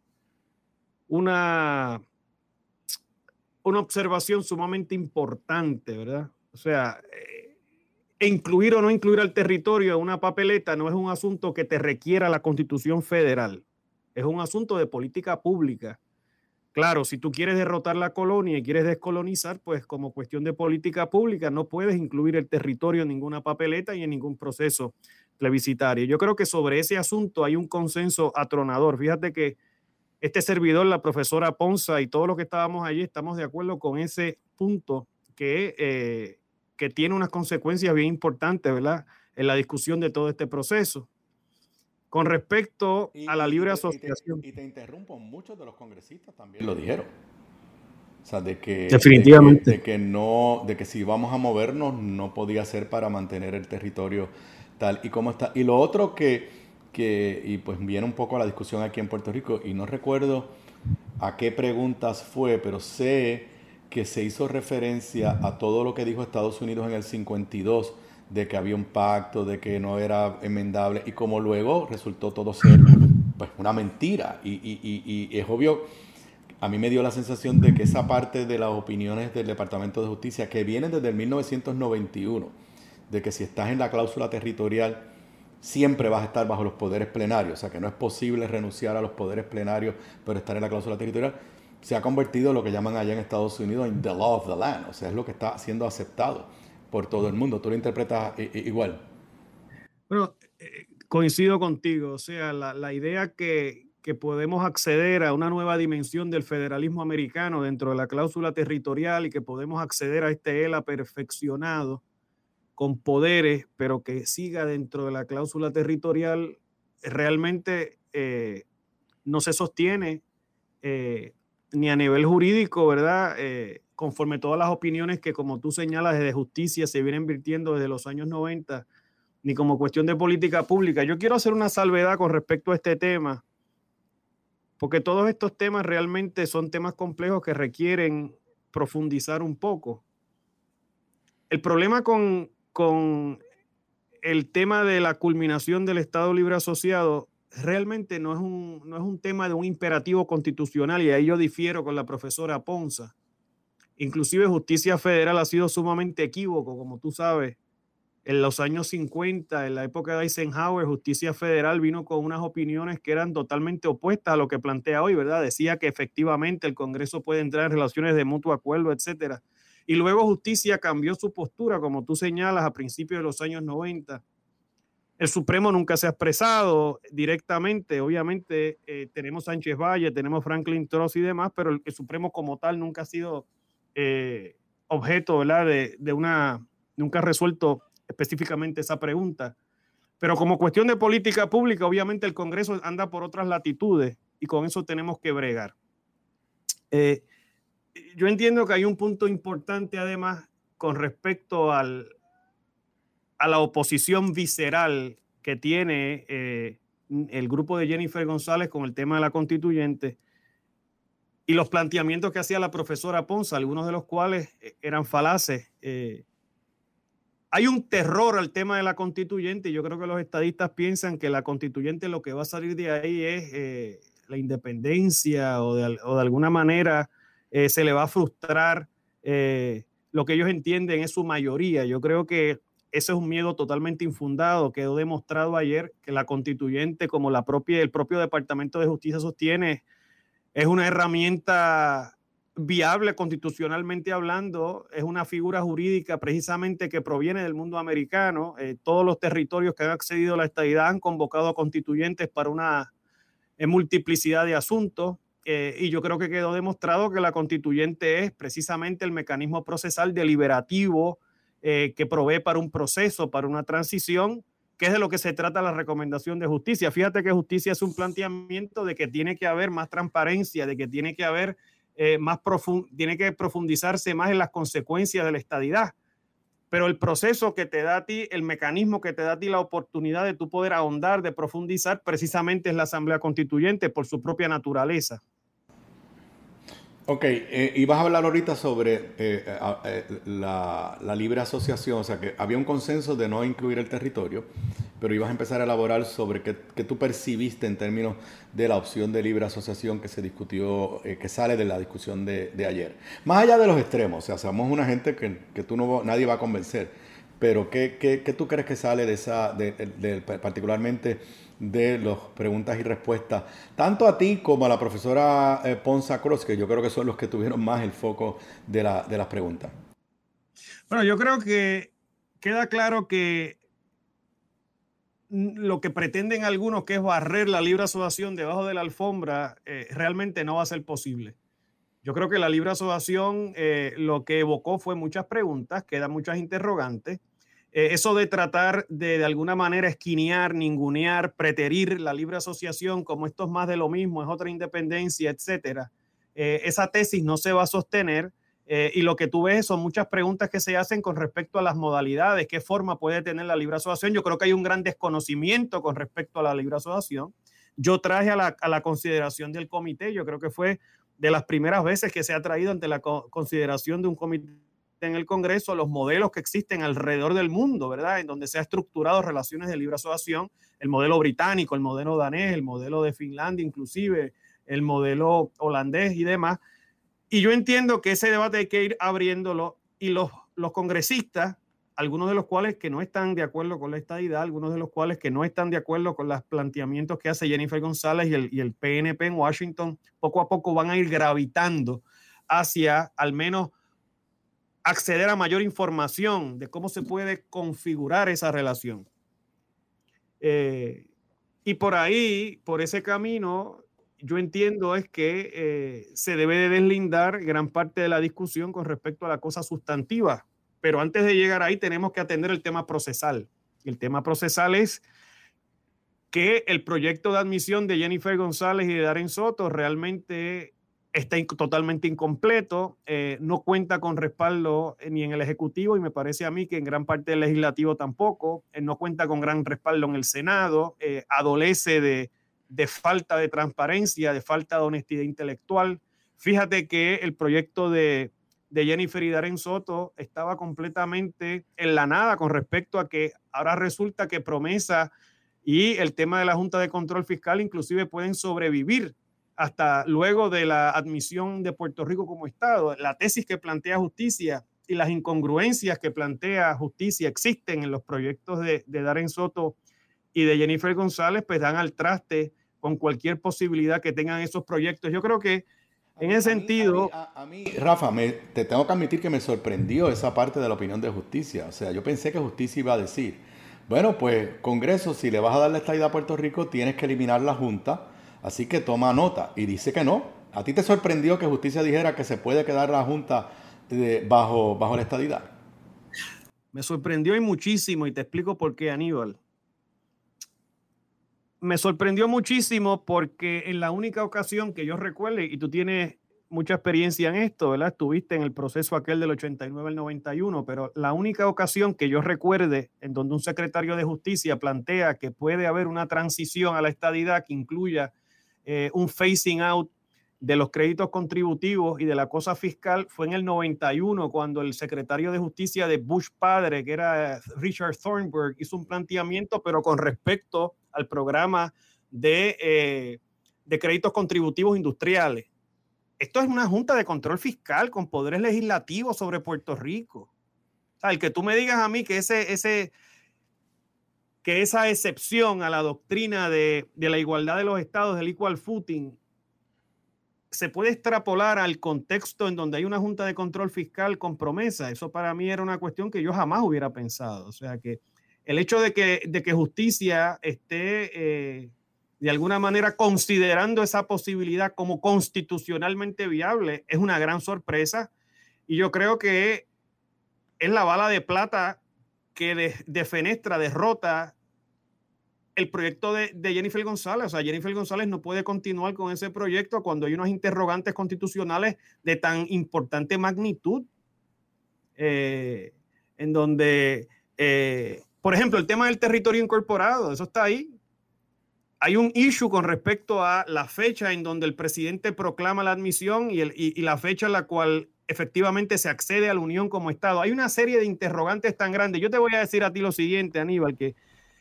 observación sumamente importante, ¿verdad? O sea, incluir o no incluir al territorio en una papeleta no es un asunto que te requiera la Constitución Federal. Es un asunto de política pública. Claro, si tú quieres derrotar la colonia y quieres descolonizar, pues como cuestión de política pública no puedes incluir el territorio en ninguna papeleta y en ningún proceso plebiscitaria. Yo creo que sobre ese asunto hay un consenso atronador. Fíjate que este servidor, la profesora Ponsa y todos los que estábamos allí, estamos de acuerdo con ese punto que tiene unas consecuencias bien importantes, ¿verdad?, en la discusión de todo este proceso. Con respecto a la libre asociación. Y te interrumpo, muchos de los congresistas también lo dijeron. O sea, definitivamente. De que si vamos a movernos no podía ser para mantener el territorio tal y como está. Y lo otro y pues viene un poco a la discusión aquí en Puerto Rico, y no recuerdo a qué preguntas fue, pero sé que se hizo referencia a todo lo que dijo Estados Unidos en el 52, de que había un pacto, de que no era enmendable, y como luego resultó todo ser pues una mentira. Y es obvio, a mí me dio la sensación de que esa parte de las opiniones del Departamento de Justicia, que vienen desde el 1991, de que si estás en la cláusula territorial, siempre vas a estar bajo los poderes plenarios, o sea que no es posible renunciar a los poderes plenarios, pero estar en la cláusula territorial, se ha convertido en lo que llaman allá en Estados Unidos en the law of the land, o sea, es lo que está siendo aceptado por todo el mundo. ¿Tú lo interpretas igual? Bueno, coincido contigo. O sea, la idea que podemos acceder a una nueva dimensión del federalismo americano dentro de la cláusula territorial y que podemos acceder a este ELA perfeccionado con poderes, pero que siga dentro de la cláusula territorial, realmente no se sostiene ni a nivel jurídico, ¿verdad?, conforme todas las opiniones que, como tú señalas, desde justicia se vienen virtiendo desde los años 90, ni como cuestión de política pública. Yo quiero hacer una salvedad con respecto a este tema, porque todos estos temas realmente son temas complejos que requieren profundizar un poco. El problema con el tema de la culminación del Estado Libre Asociado realmente no es un tema de un imperativo constitucional, y ahí yo difiero con la profesora Ponsa. Inclusive Justicia Federal ha sido sumamente equívoco, como tú sabes. En los años 50, en la época de Eisenhower, Justicia Federal vino con unas opiniones que eran totalmente opuestas a lo que plantea hoy, ¿verdad? Decía que efectivamente el Congreso puede entrar en relaciones de mutuo acuerdo, etcétera. Y luego Justicia cambió su postura, como tú señalas, a principios de los años 90. El Supremo nunca se ha expresado directamente. Obviamente tenemos Sánchez Valle, tenemos Franklin Truss y demás, pero el Supremo como tal nunca ha sido objeto, ¿verdad?, nunca ha resuelto específicamente esa pregunta. Pero como cuestión de política pública, obviamente el Congreso anda por otras latitudes y con eso tenemos que bregar. Yo entiendo que hay un punto importante además con respecto a la oposición visceral que tiene el grupo de Jennifer González con el tema de la constituyente y los planteamientos que hacía la profesora Ponsa, algunos de los cuales eran falaces. Hay un terror al tema de la constituyente, y yo creo que los estadistas piensan que la constituyente lo que va a salir de ahí es la independencia o de alguna manera se le va a frustrar lo que ellos entienden es su mayoría. Yo creo que ese es un miedo totalmente infundado. Quedó demostrado ayer que la constituyente, como el propio Departamento de Justicia sostiene, es una herramienta viable constitucionalmente hablando, es una figura jurídica precisamente que proviene del mundo americano. Todos los territorios que han accedido a la estadidad han convocado a constituyentes para una multiplicidad de asuntos. Y yo creo que quedó demostrado que la constituyente es precisamente el mecanismo procesal deliberativo que provee para un proceso, para una transición, que es de lo que se trata la recomendación de justicia. Fíjate que justicia es un planteamiento de que tiene que haber más transparencia, de que tiene que haber tiene que profundizarse más en las consecuencias de la estadidad. Pero el proceso que te da a ti, el mecanismo que te da a ti la oportunidad de tú poder ahondar, de profundizar, precisamente es la Asamblea Constituyente por su propia naturaleza. Ok, y vas a hablar ahorita sobre la libre asociación, o sea que había un consenso de no incluir el territorio, pero ibas a empezar a elaborar sobre qué tú percibiste en términos de la opción de libre asociación que se discutió, que sale de la discusión de ayer. Más allá de los extremos, o sea, somos una gente que nadie va a convencer, pero ¿qué tú crees que sale de particularmente de las preguntas y respuestas, tanto a ti como a la profesora Ponsa Cross, que yo creo que son los que tuvieron más el foco de las preguntas? Bueno, yo creo que queda claro que lo que pretenden algunos, que es barrer la libre asociación debajo de la alfombra, realmente no va a ser posible. Yo creo que la libre asociación lo que evocó fue muchas preguntas, quedan muchas interrogantes. Eso de tratar de alguna manera esquinear, ningunear, preterir la libre asociación como esto es más de lo mismo, es otra independencia, etcétera. Esa tesis no se va a sostener. Y lo que tú ves son muchas preguntas que se hacen con respecto a las modalidades, qué forma puede tener la libre asociación. Yo creo que hay un gran desconocimiento con respecto a la libre asociación. Yo traje a la consideración del comité, yo creo que fue de las primeras veces que se ha traído ante la consideración de un comité en el Congreso los modelos que existen alrededor del mundo, ¿verdad? En donde se ha estructurado relaciones de libre asociación, el modelo británico, el modelo danés, el modelo de Finlandia, inclusive el modelo holandés y demás. Y yo entiendo que ese debate hay que ir abriéndolo y los congresistas, algunos de los cuales que no están de acuerdo con la estadidad, algunos de los cuales que no están de acuerdo con los planteamientos que hace Jennifer González y el PNP en Washington, poco a poco van a ir gravitando hacia al menos acceder a mayor información de cómo se puede configurar esa relación. Y por ahí, por ese camino, yo entiendo es que se debe de deslindar gran parte de la discusión con respecto a la cosa sustantiva. Pero antes de llegar ahí tenemos que atender el tema procesal. El tema procesal es que el proyecto de admisión de Jennifer González y de Darren Soto realmente está totalmente incompleto, no cuenta con respaldo ni en el Ejecutivo y me parece a mí que en gran parte del Legislativo tampoco, no cuenta con gran respaldo en el Senado, adolece de falta de transparencia, de falta de honestidad intelectual. Fíjate que el proyecto de Jennifer y Darren Soto estaba completamente en la nada con respecto a que ahora resulta que Promesa y el tema de la Junta de Control Fiscal inclusive pueden sobrevivir hasta luego de la admisión de Puerto Rico como Estado. La tesis que plantea Justicia y las incongruencias que plantea Justicia existen en los proyectos de Darren Soto y de Jennifer González, pues dan al traste con cualquier posibilidad que tengan esos proyectos. Yo creo que en ese sentido... A mí, Rafa, te tengo que admitir que me sorprendió esa parte de la opinión de Justicia. O sea, yo pensé que Justicia iba a decir, bueno, pues Congreso, si le vas a dar la estadidad a Puerto Rico, tienes que eliminar la Junta, así que toma nota. Y dice que no. ¿A ti te sorprendió que Justicia dijera que se puede quedar la Junta bajo la estadidad? Me sorprendió y muchísimo, y te explico por qué, Aníbal. Me sorprendió muchísimo porque en la única ocasión que yo recuerde, y tú tienes mucha experiencia en esto, ¿verdad? Estuviste en el proceso aquel del 89 al 91, pero la única ocasión que yo recuerde en donde un secretario de Justicia plantea que puede haber una transición a la estadidad que incluya un phasing out de los créditos contributivos y de la cosa fiscal fue en el 91, cuando el secretario de Justicia de Bush padre, que era Richard Thornburg, hizo un planteamiento, pero con respecto al programa de créditos contributivos industriales. Esto es una junta de control fiscal con poderes legislativos sobre Puerto Rico. O sea, el que tú me digas a mí que esa excepción a la doctrina de la igualdad de los estados, del equal footing, se puede extrapolar al contexto en donde hay una junta de control fiscal con promesa. Eso para mí era una cuestión que yo jamás hubiera pensado. O sea que el hecho de que Justicia esté de alguna manera considerando esa posibilidad como constitucionalmente viable es una gran sorpresa. Y yo creo que es la bala de plata que defenestra, derrota el proyecto de Jennifer González. O sea, Jennifer González no puede continuar con ese proyecto cuando hay unos interrogantes constitucionales de tan importante magnitud, en donde, por ejemplo, el tema del territorio incorporado, eso está ahí. Hay un issue con respecto a la fecha en donde el presidente proclama la admisión y la fecha en la cual efectivamente se accede a la unión como Estado. Hay una serie de interrogantes tan grandes. Yo te voy a decir a ti lo siguiente, Aníbal, que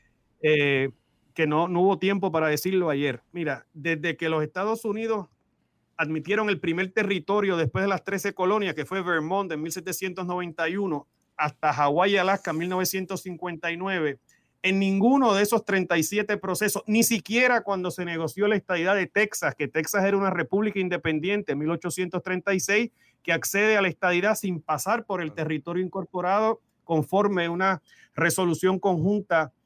no hubo tiempo para decirlo ayer. Mira, desde que los Estados Unidos admitieron el primer territorio después de las 13 colonias, que fue Vermont en 1791, hasta Hawái y Alaska en 1959, en ninguno de esos 37 procesos, ni siquiera cuando se negoció la estadidad de Texas, que Texas era una república independiente en 1836, que accede a la estadidad sin pasar por el territorio incorporado conforme una resolución conjunta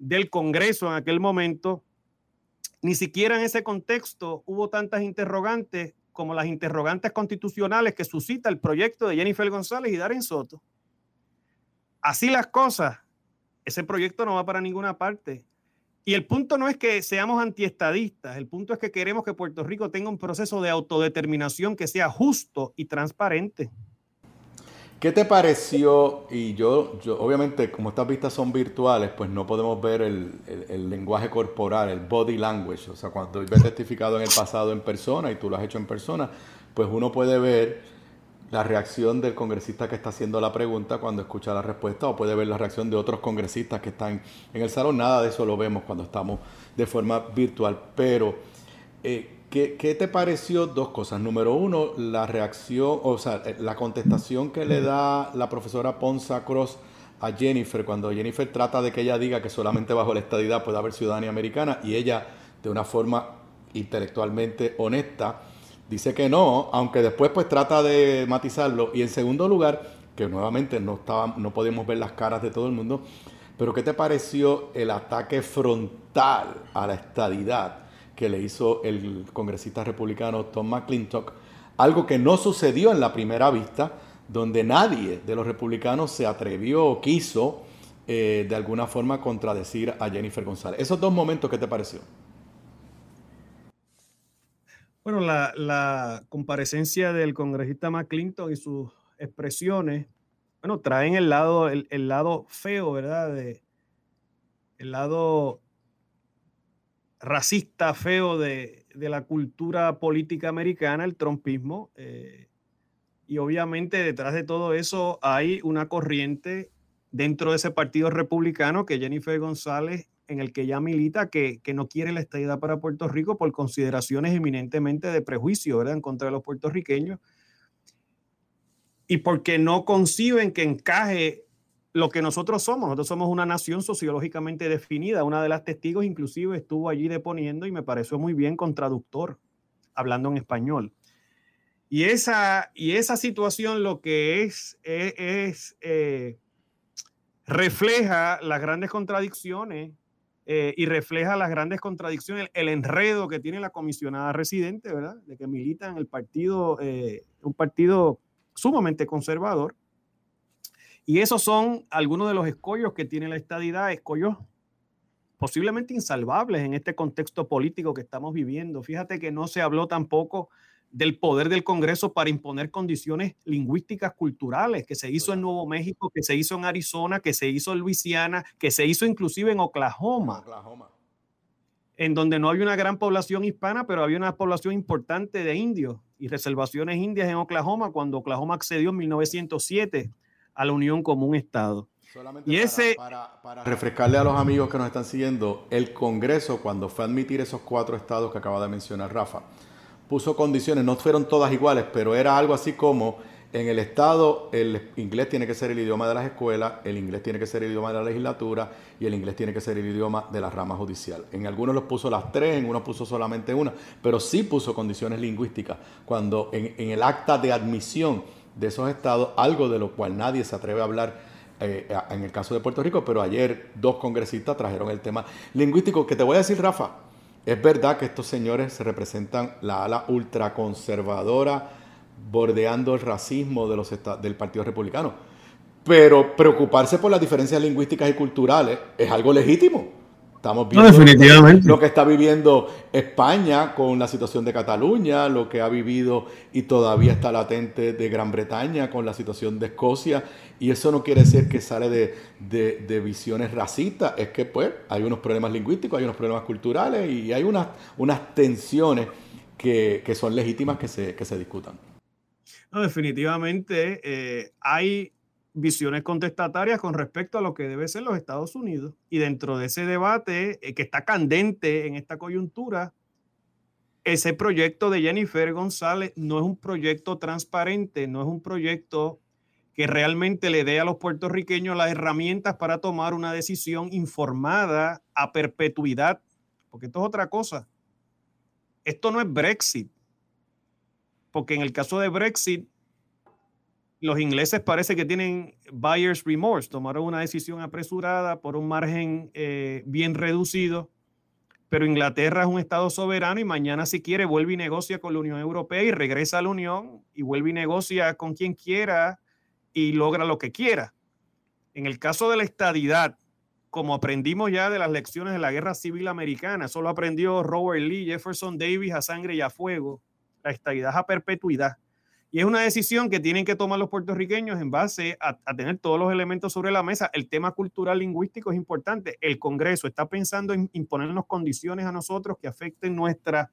del Congreso en aquel momento, ni siquiera en ese contexto hubo tantas interrogantes como las interrogantes constitucionales que suscita el proyecto de Jennifer González y Darren Soto. Así las cosas, ese proyecto no va para ninguna parte. Y el punto no es que seamos antiestadistas, el punto es que queremos que Puerto Rico tenga un proceso de autodeterminación que sea justo y transparente. ¿Qué te pareció? Y yo obviamente, como estas vistas son virtuales, pues no podemos ver el lenguaje corporal, el body language. O sea, cuando yo he testificado en el pasado en persona y tú lo has hecho en persona, pues uno puede ver la reacción del congresista que está haciendo la pregunta cuando escucha la respuesta, o puede ver la reacción de otros congresistas que están en el salón. Nada de eso lo vemos cuando estamos de forma virtual. Pero, ¿qué te pareció? Dos cosas. Número uno, la reacción, o sea, la contestación que le da la profesora Ponza Cross a Jennifer, cuando Jennifer trata de que ella diga que solamente bajo la estadidad puede haber ciudadanía americana, y ella, de una forma intelectualmente honesta, dice que no, aunque después pues trata de matizarlo. Y en segundo lugar, que nuevamente no podíamos ver las caras de todo el mundo, pero ¿qué te pareció el ataque frontal a la estadidad que le hizo el congresista republicano Tom McClintock? Algo que no sucedió en la primera vista, donde nadie de los republicanos se atrevió o quiso de alguna forma contradecir a Jennifer González. Esos dos momentos, ¿qué te pareció? Bueno, la comparecencia del congresista McClintock y sus expresiones, bueno, traen el lado feo, ¿verdad? El lado racista feo de la cultura política americana, el trumpismo. Y obviamente detrás de todo eso hay una corriente dentro de ese partido republicano que Jennifer González, en el que ya milita, que no quiere la estadidad para Puerto Rico por consideraciones eminentemente de prejuicio, ¿verdad?, en contra de los puertorriqueños, y porque no conciben que encaje lo que nosotros somos. Nosotros somos una nación sociológicamente definida. Una de las testigos inclusive estuvo allí deponiendo y me pareció muy bien con traductor, hablando en español. Y esa situación lo que refleja las grandes contradicciones y refleja las grandes contradicciones, el enredo que tiene la comisionada residente, ¿verdad?, de que milita en el partido, un partido sumamente conservador. Y esos son algunos de los escollos que tiene la estadidad, escollos posiblemente insalvables en este contexto político que estamos viviendo. Fíjate que no se habló tampoco del poder del Congreso para imponer condiciones lingüísticas culturales, que se hizo en Nuevo México, que se hizo en Arizona, que se hizo en Luisiana, que se hizo inclusive en Oklahoma, en donde no había una gran población hispana, pero había una población importante de indios y reservaciones indias en Oklahoma, cuando Oklahoma accedió en 1907 a la unión como un estado. Solamente y para refrescarle a los amigos que nos están siguiendo, el Congreso, cuando fue a admitir esos 4 estados que acaba de mencionar Rafa, puso condiciones, no fueron todas iguales, pero era algo así como: en el estado el inglés tiene que ser el idioma de las escuelas, el inglés tiene que ser el idioma de la legislatura y el inglés tiene que ser el idioma de la rama judicial. En algunos los puso las 3, en unos puso solamente una, pero sí puso condiciones lingüísticas cuando en el acta de admisión de esos estados, algo de lo cual nadie se atreve a hablar en el caso de Puerto Rico, pero ayer 2 congresistas trajeron el tema lingüístico. Que te voy a decir, Rafa, es verdad que estos señores se representan la ala ultraconservadora, bordeando el racismo del Partido Republicano, pero preocuparse por las diferencias lingüísticas y culturales es algo legítimo. Estamos viendo definitivamente lo que está viviendo España con la situación de Cataluña, lo que ha vivido y todavía está latente de Gran Bretaña con la situación de Escocia, y eso no quiere decir que sale de visiones racistas. Es que pues hay unos problemas lingüísticos, hay unos problemas culturales y hay unas tensiones que son legítimas que se discutan. No, definitivamente hay visiones contestatarias con respecto a lo que debe ser los Estados Unidos, y dentro de ese debate que está candente en esta coyuntura, ese proyecto de Jennifer González no es un proyecto transparente, no es un proyecto que realmente le dé a los puertorriqueños las herramientas para tomar una decisión informada a perpetuidad, porque esto es otra cosa. Esto no es Brexit, porque en el caso de Brexit los ingleses parece que tienen buyer's remorse, tomaron una decisión apresurada por un margen bien reducido, pero Inglaterra es un estado soberano y mañana si quiere vuelve y negocia con la Unión Europea y regresa a la Unión y vuelve y negocia con quien quiera y logra lo que quiera. En el caso de la estadidad, como aprendimos ya de las lecciones de la Guerra Civil Americana, eso lo aprendió Robert Lee, Jefferson Davis a sangre y a fuego, la estadidad es a perpetuidad. Y es una decisión que tienen que tomar los puertorriqueños en base a tener todos los elementos sobre la mesa. El tema cultural lingüístico es importante. El Congreso está pensando en imponernos condiciones a nosotros que afecten nuestra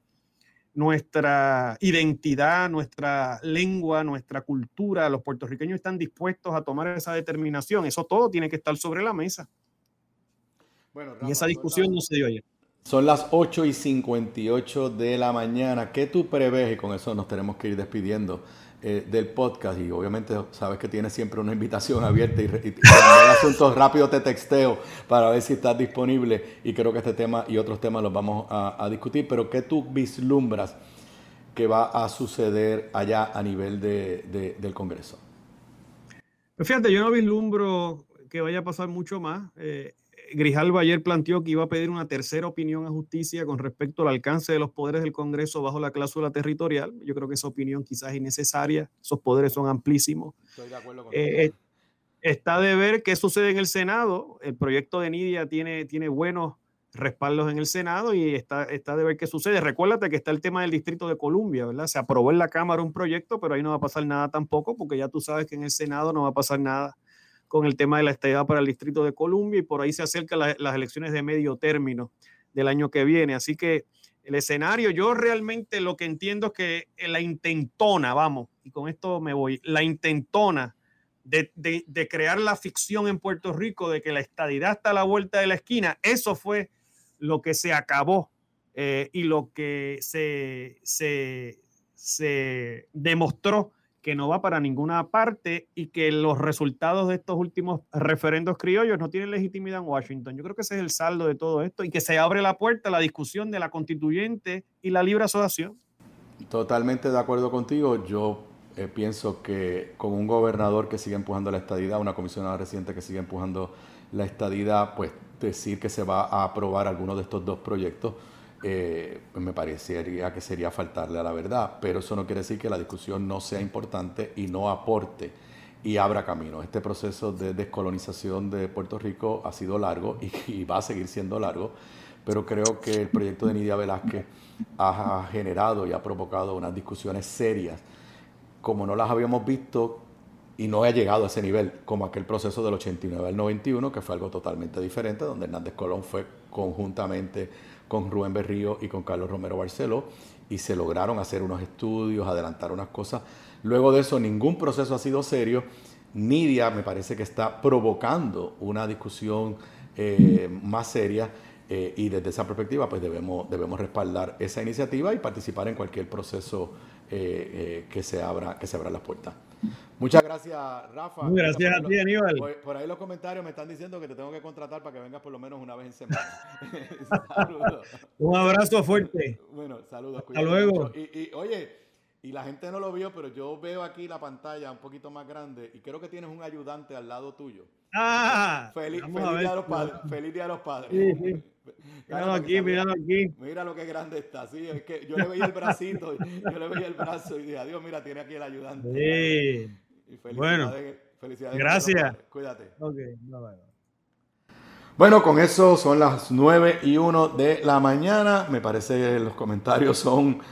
identidad, nuestra lengua, nuestra cultura. Los puertorriqueños están dispuestos a tomar esa determinación. Eso todo tiene que estar sobre la mesa. Bueno, Rafa, y esa discusión no se dio ayer. Son las 8:58 de la mañana. ¿Qué tú prevés? Y con eso nos tenemos que ir despidiendo del podcast. Y obviamente sabes que tienes siempre una invitación abierta y cuando asuntos rápido te texteo para ver si estás disponible. Y creo que este tema y otros temas los vamos a discutir. Pero ¿qué tú vislumbras que va a suceder allá a nivel del Congreso? Fíjate, yo no vislumbro que vaya a pasar mucho más. Grijalva ayer planteó que iba a pedir una tercera opinión a justicia con respecto al alcance de los poderes del Congreso bajo la cláusula territorial. Yo creo que esa opinión quizás es innecesaria. Esos poderes son amplísimos. Estoy de acuerdo con está de ver qué sucede en el Senado. El proyecto de Nidia tiene buenos respaldos en el Senado y está de ver qué sucede. Recuérdate que está el tema del Distrito de Columbia, ¿verdad? Se aprobó en la Cámara un proyecto, pero ahí no va a pasar nada tampoco, porque ya tú sabes que en el Senado no va a pasar nada con el tema de la estadidad para el Distrito de Columbia y por ahí se acercan las elecciones de medio término del año que viene. Así que el escenario, yo realmente lo que entiendo es que la intentona, y con esto me voy, la intentona de crear la ficción en Puerto Rico de que la estadidad está a la vuelta de la esquina, eso fue lo que se acabó y lo que se demostró que no va para ninguna parte y que los resultados de estos últimos referendos criollos no tienen legitimidad en Washington. Yo creo que ese es el saldo de todo esto y que se abre la puerta a la discusión de la constituyente y la libre asociación. Totalmente de acuerdo contigo. Yo pienso que con un gobernador que sigue empujando la estadidad, una comisionada residente que sigue empujando la estadidad, pues decir que se va a aprobar alguno de estos dos proyectos me parecería que sería faltarle a la verdad, pero eso no quiere decir que la discusión no sea importante y no aporte y abra camino. Este proceso de descolonización de Puerto Rico ha sido largo y va a seguir siendo largo, pero creo que el proyecto de Nidia Velázquez ha generado y ha provocado unas discusiones serias como no las habíamos visto y no ha llegado a ese nivel como aquel proceso del 89 al 91, que fue algo totalmente diferente, donde Hernández Colón fue conjuntamente con Rubén Berrío y con Carlos Romero Barceló, y se lograron hacer unos estudios, adelantar unas cosas. Luego de eso, ningún proceso ha sido serio. Nidia me parece que está provocando una discusión más seria, y desde esa perspectiva pues debemos respaldar esa iniciativa y participar en cualquier proceso que se abra las puertas. Muchas gracias, Rafa. Muy gracias a ti, Aníbal. Por ahí los comentarios me están diciendo que te tengo que contratar para que vengas por lo menos una vez en semana. Saludos. Un abrazo fuerte. Bueno, saludos. Hasta luego. Y oye, y la gente no lo vio, pero yo veo aquí la pantalla un poquito más grande y creo que tienes un ayudante al lado tuyo. Feliz Día de los Padres. Feliz Día de los Padres. Sí. Míralo aquí. Mira lo que grande está. Sí, es que yo le veía el bracito, yo le veía el brazo y dije, adiós, mira, tiene aquí el ayudante. Sí. Y felicidades. Gracias. Cuídate. Okay. Bye. Bueno, con eso son las 9:01 de la mañana. Me parece que los comentarios son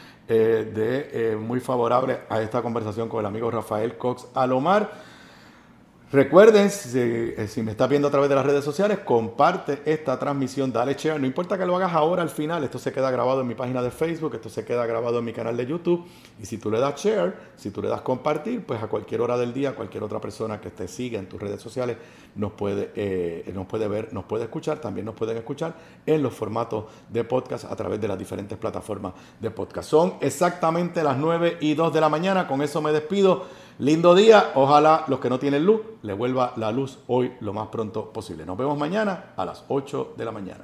muy favorables a esta conversación con el amigo Rafael Cox Alomar. Recuerden, si me estás viendo a través de las redes sociales, comparte esta transmisión, dale share, no importa que lo hagas ahora al final, esto se queda grabado en mi página de Facebook, esto se queda grabado en mi canal de YouTube, y si tú le das share, si tú le das compartir, pues a cualquier hora del día, cualquier otra persona que te siga en tus redes sociales nos puede ver, nos puede escuchar, también nos pueden escuchar en los formatos de podcast a través de las diferentes plataformas de podcast. Son exactamente las 9:02 de la mañana, con eso me despido. Lindo día, ojalá los que no tienen luz les vuelva la luz hoy lo más pronto posible. Nos vemos mañana a las 8 de la mañana.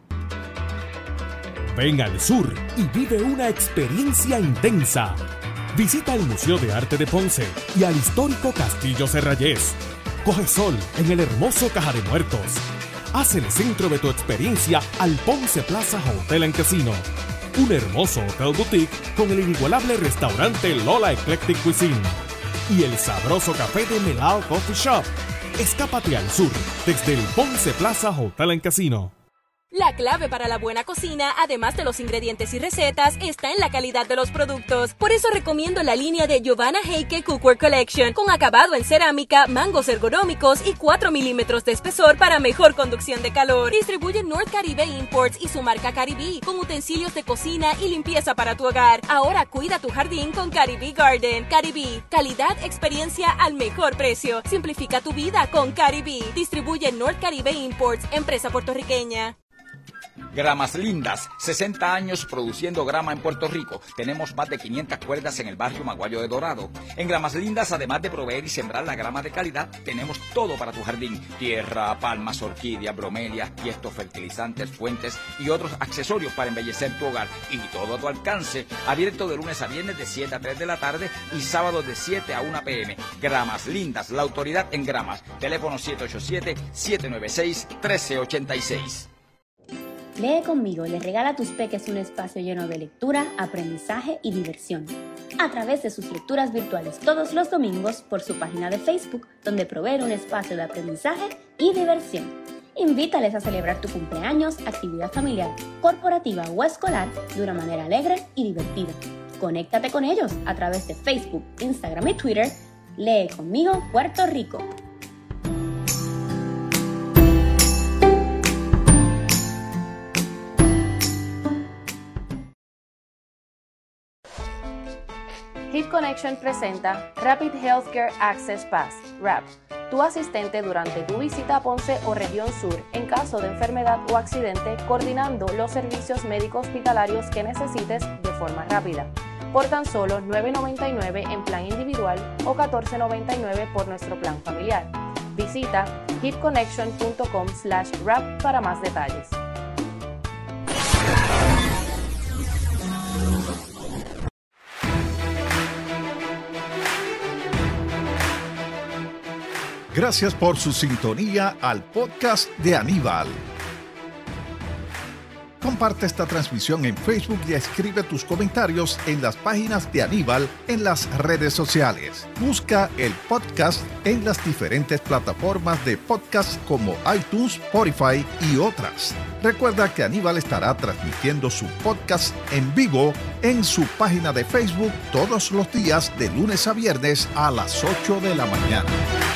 Ven al sur y vive una experiencia intensa. Visita el Museo de Arte de Ponce y al histórico Castillo Serrayés. Coge sol en el hermoso Caja de Muertos. Haz el centro de tu experiencia al Ponce Plaza Hotel and Casino. Un hermoso hotel boutique con el inigualable restaurante Lola Eclectic Cuisine. Y el sabroso café de Melao Coffee Shop. Escápate al sur desde el Ponce Plaza Hotel and Casino. La clave para la buena cocina, además de los ingredientes y recetas, está en la calidad de los productos. Por eso recomiendo la línea de Giovanna Heike Cookware Collection, con acabado en cerámica, mangos ergonómicos y 4 milímetros de espesor para mejor conducción de calor. Distribuye North Caribe Imports y su marca Caribe, con utensilios de cocina y limpieza para tu hogar. Ahora cuida tu jardín con Caribe Garden. Caribe, calidad, experiencia al mejor precio. Simplifica tu vida con Caribe. Distribuye North Caribe Imports, empresa puertorriqueña. Gramas Lindas, 60 años produciendo grama en Puerto Rico. Tenemos más de 500 cuerdas en el barrio Maguayo de Dorado. En Gramas Lindas, además de proveer y sembrar la grama de calidad, tenemos todo para tu jardín. Tierra, palmas, orquídeas, bromelias, tiestos, fertilizantes, fuentes y otros accesorios para embellecer tu hogar. Y todo a tu alcance. Abierto de lunes a viernes de 7 a 3 de la tarde y sábados de 7 a 1 p.m. Gramas Lindas, la autoridad en gramas. Teléfono 787-796-1386. Lee conmigo le regala a tus peques un espacio lleno de lectura, aprendizaje y diversión. A través de sus lecturas virtuales todos los domingos por su página de Facebook, donde provee un espacio de aprendizaje y diversión. Invítales a celebrar tu cumpleaños, actividad familiar, corporativa o escolar de una manera alegre y divertida. Conéctate con ellos a través de Facebook, Instagram y Twitter. Lee conmigo Puerto Rico. Hit Connection presenta Rapid Healthcare Access Pass, RAP, tu asistente durante tu visita a Ponce o región sur en caso de enfermedad o accidente, coordinando los servicios médicos hospitalarios que necesites de forma rápida. Por tan solo $9.99 en plan individual o $14.99 por nuestro plan familiar. Visita hitconnection.com/RAP para más detalles. Gracias por su sintonía al podcast de Aníbal. Comparte esta transmisión en Facebook y escribe tus comentarios en las páginas de Aníbal en las redes sociales. Busca el podcast en las diferentes plataformas de podcast como iTunes, Spotify y otras. Recuerda que Aníbal estará transmitiendo su podcast en vivo en su página de Facebook todos los días de lunes a viernes a las 8 de la mañana.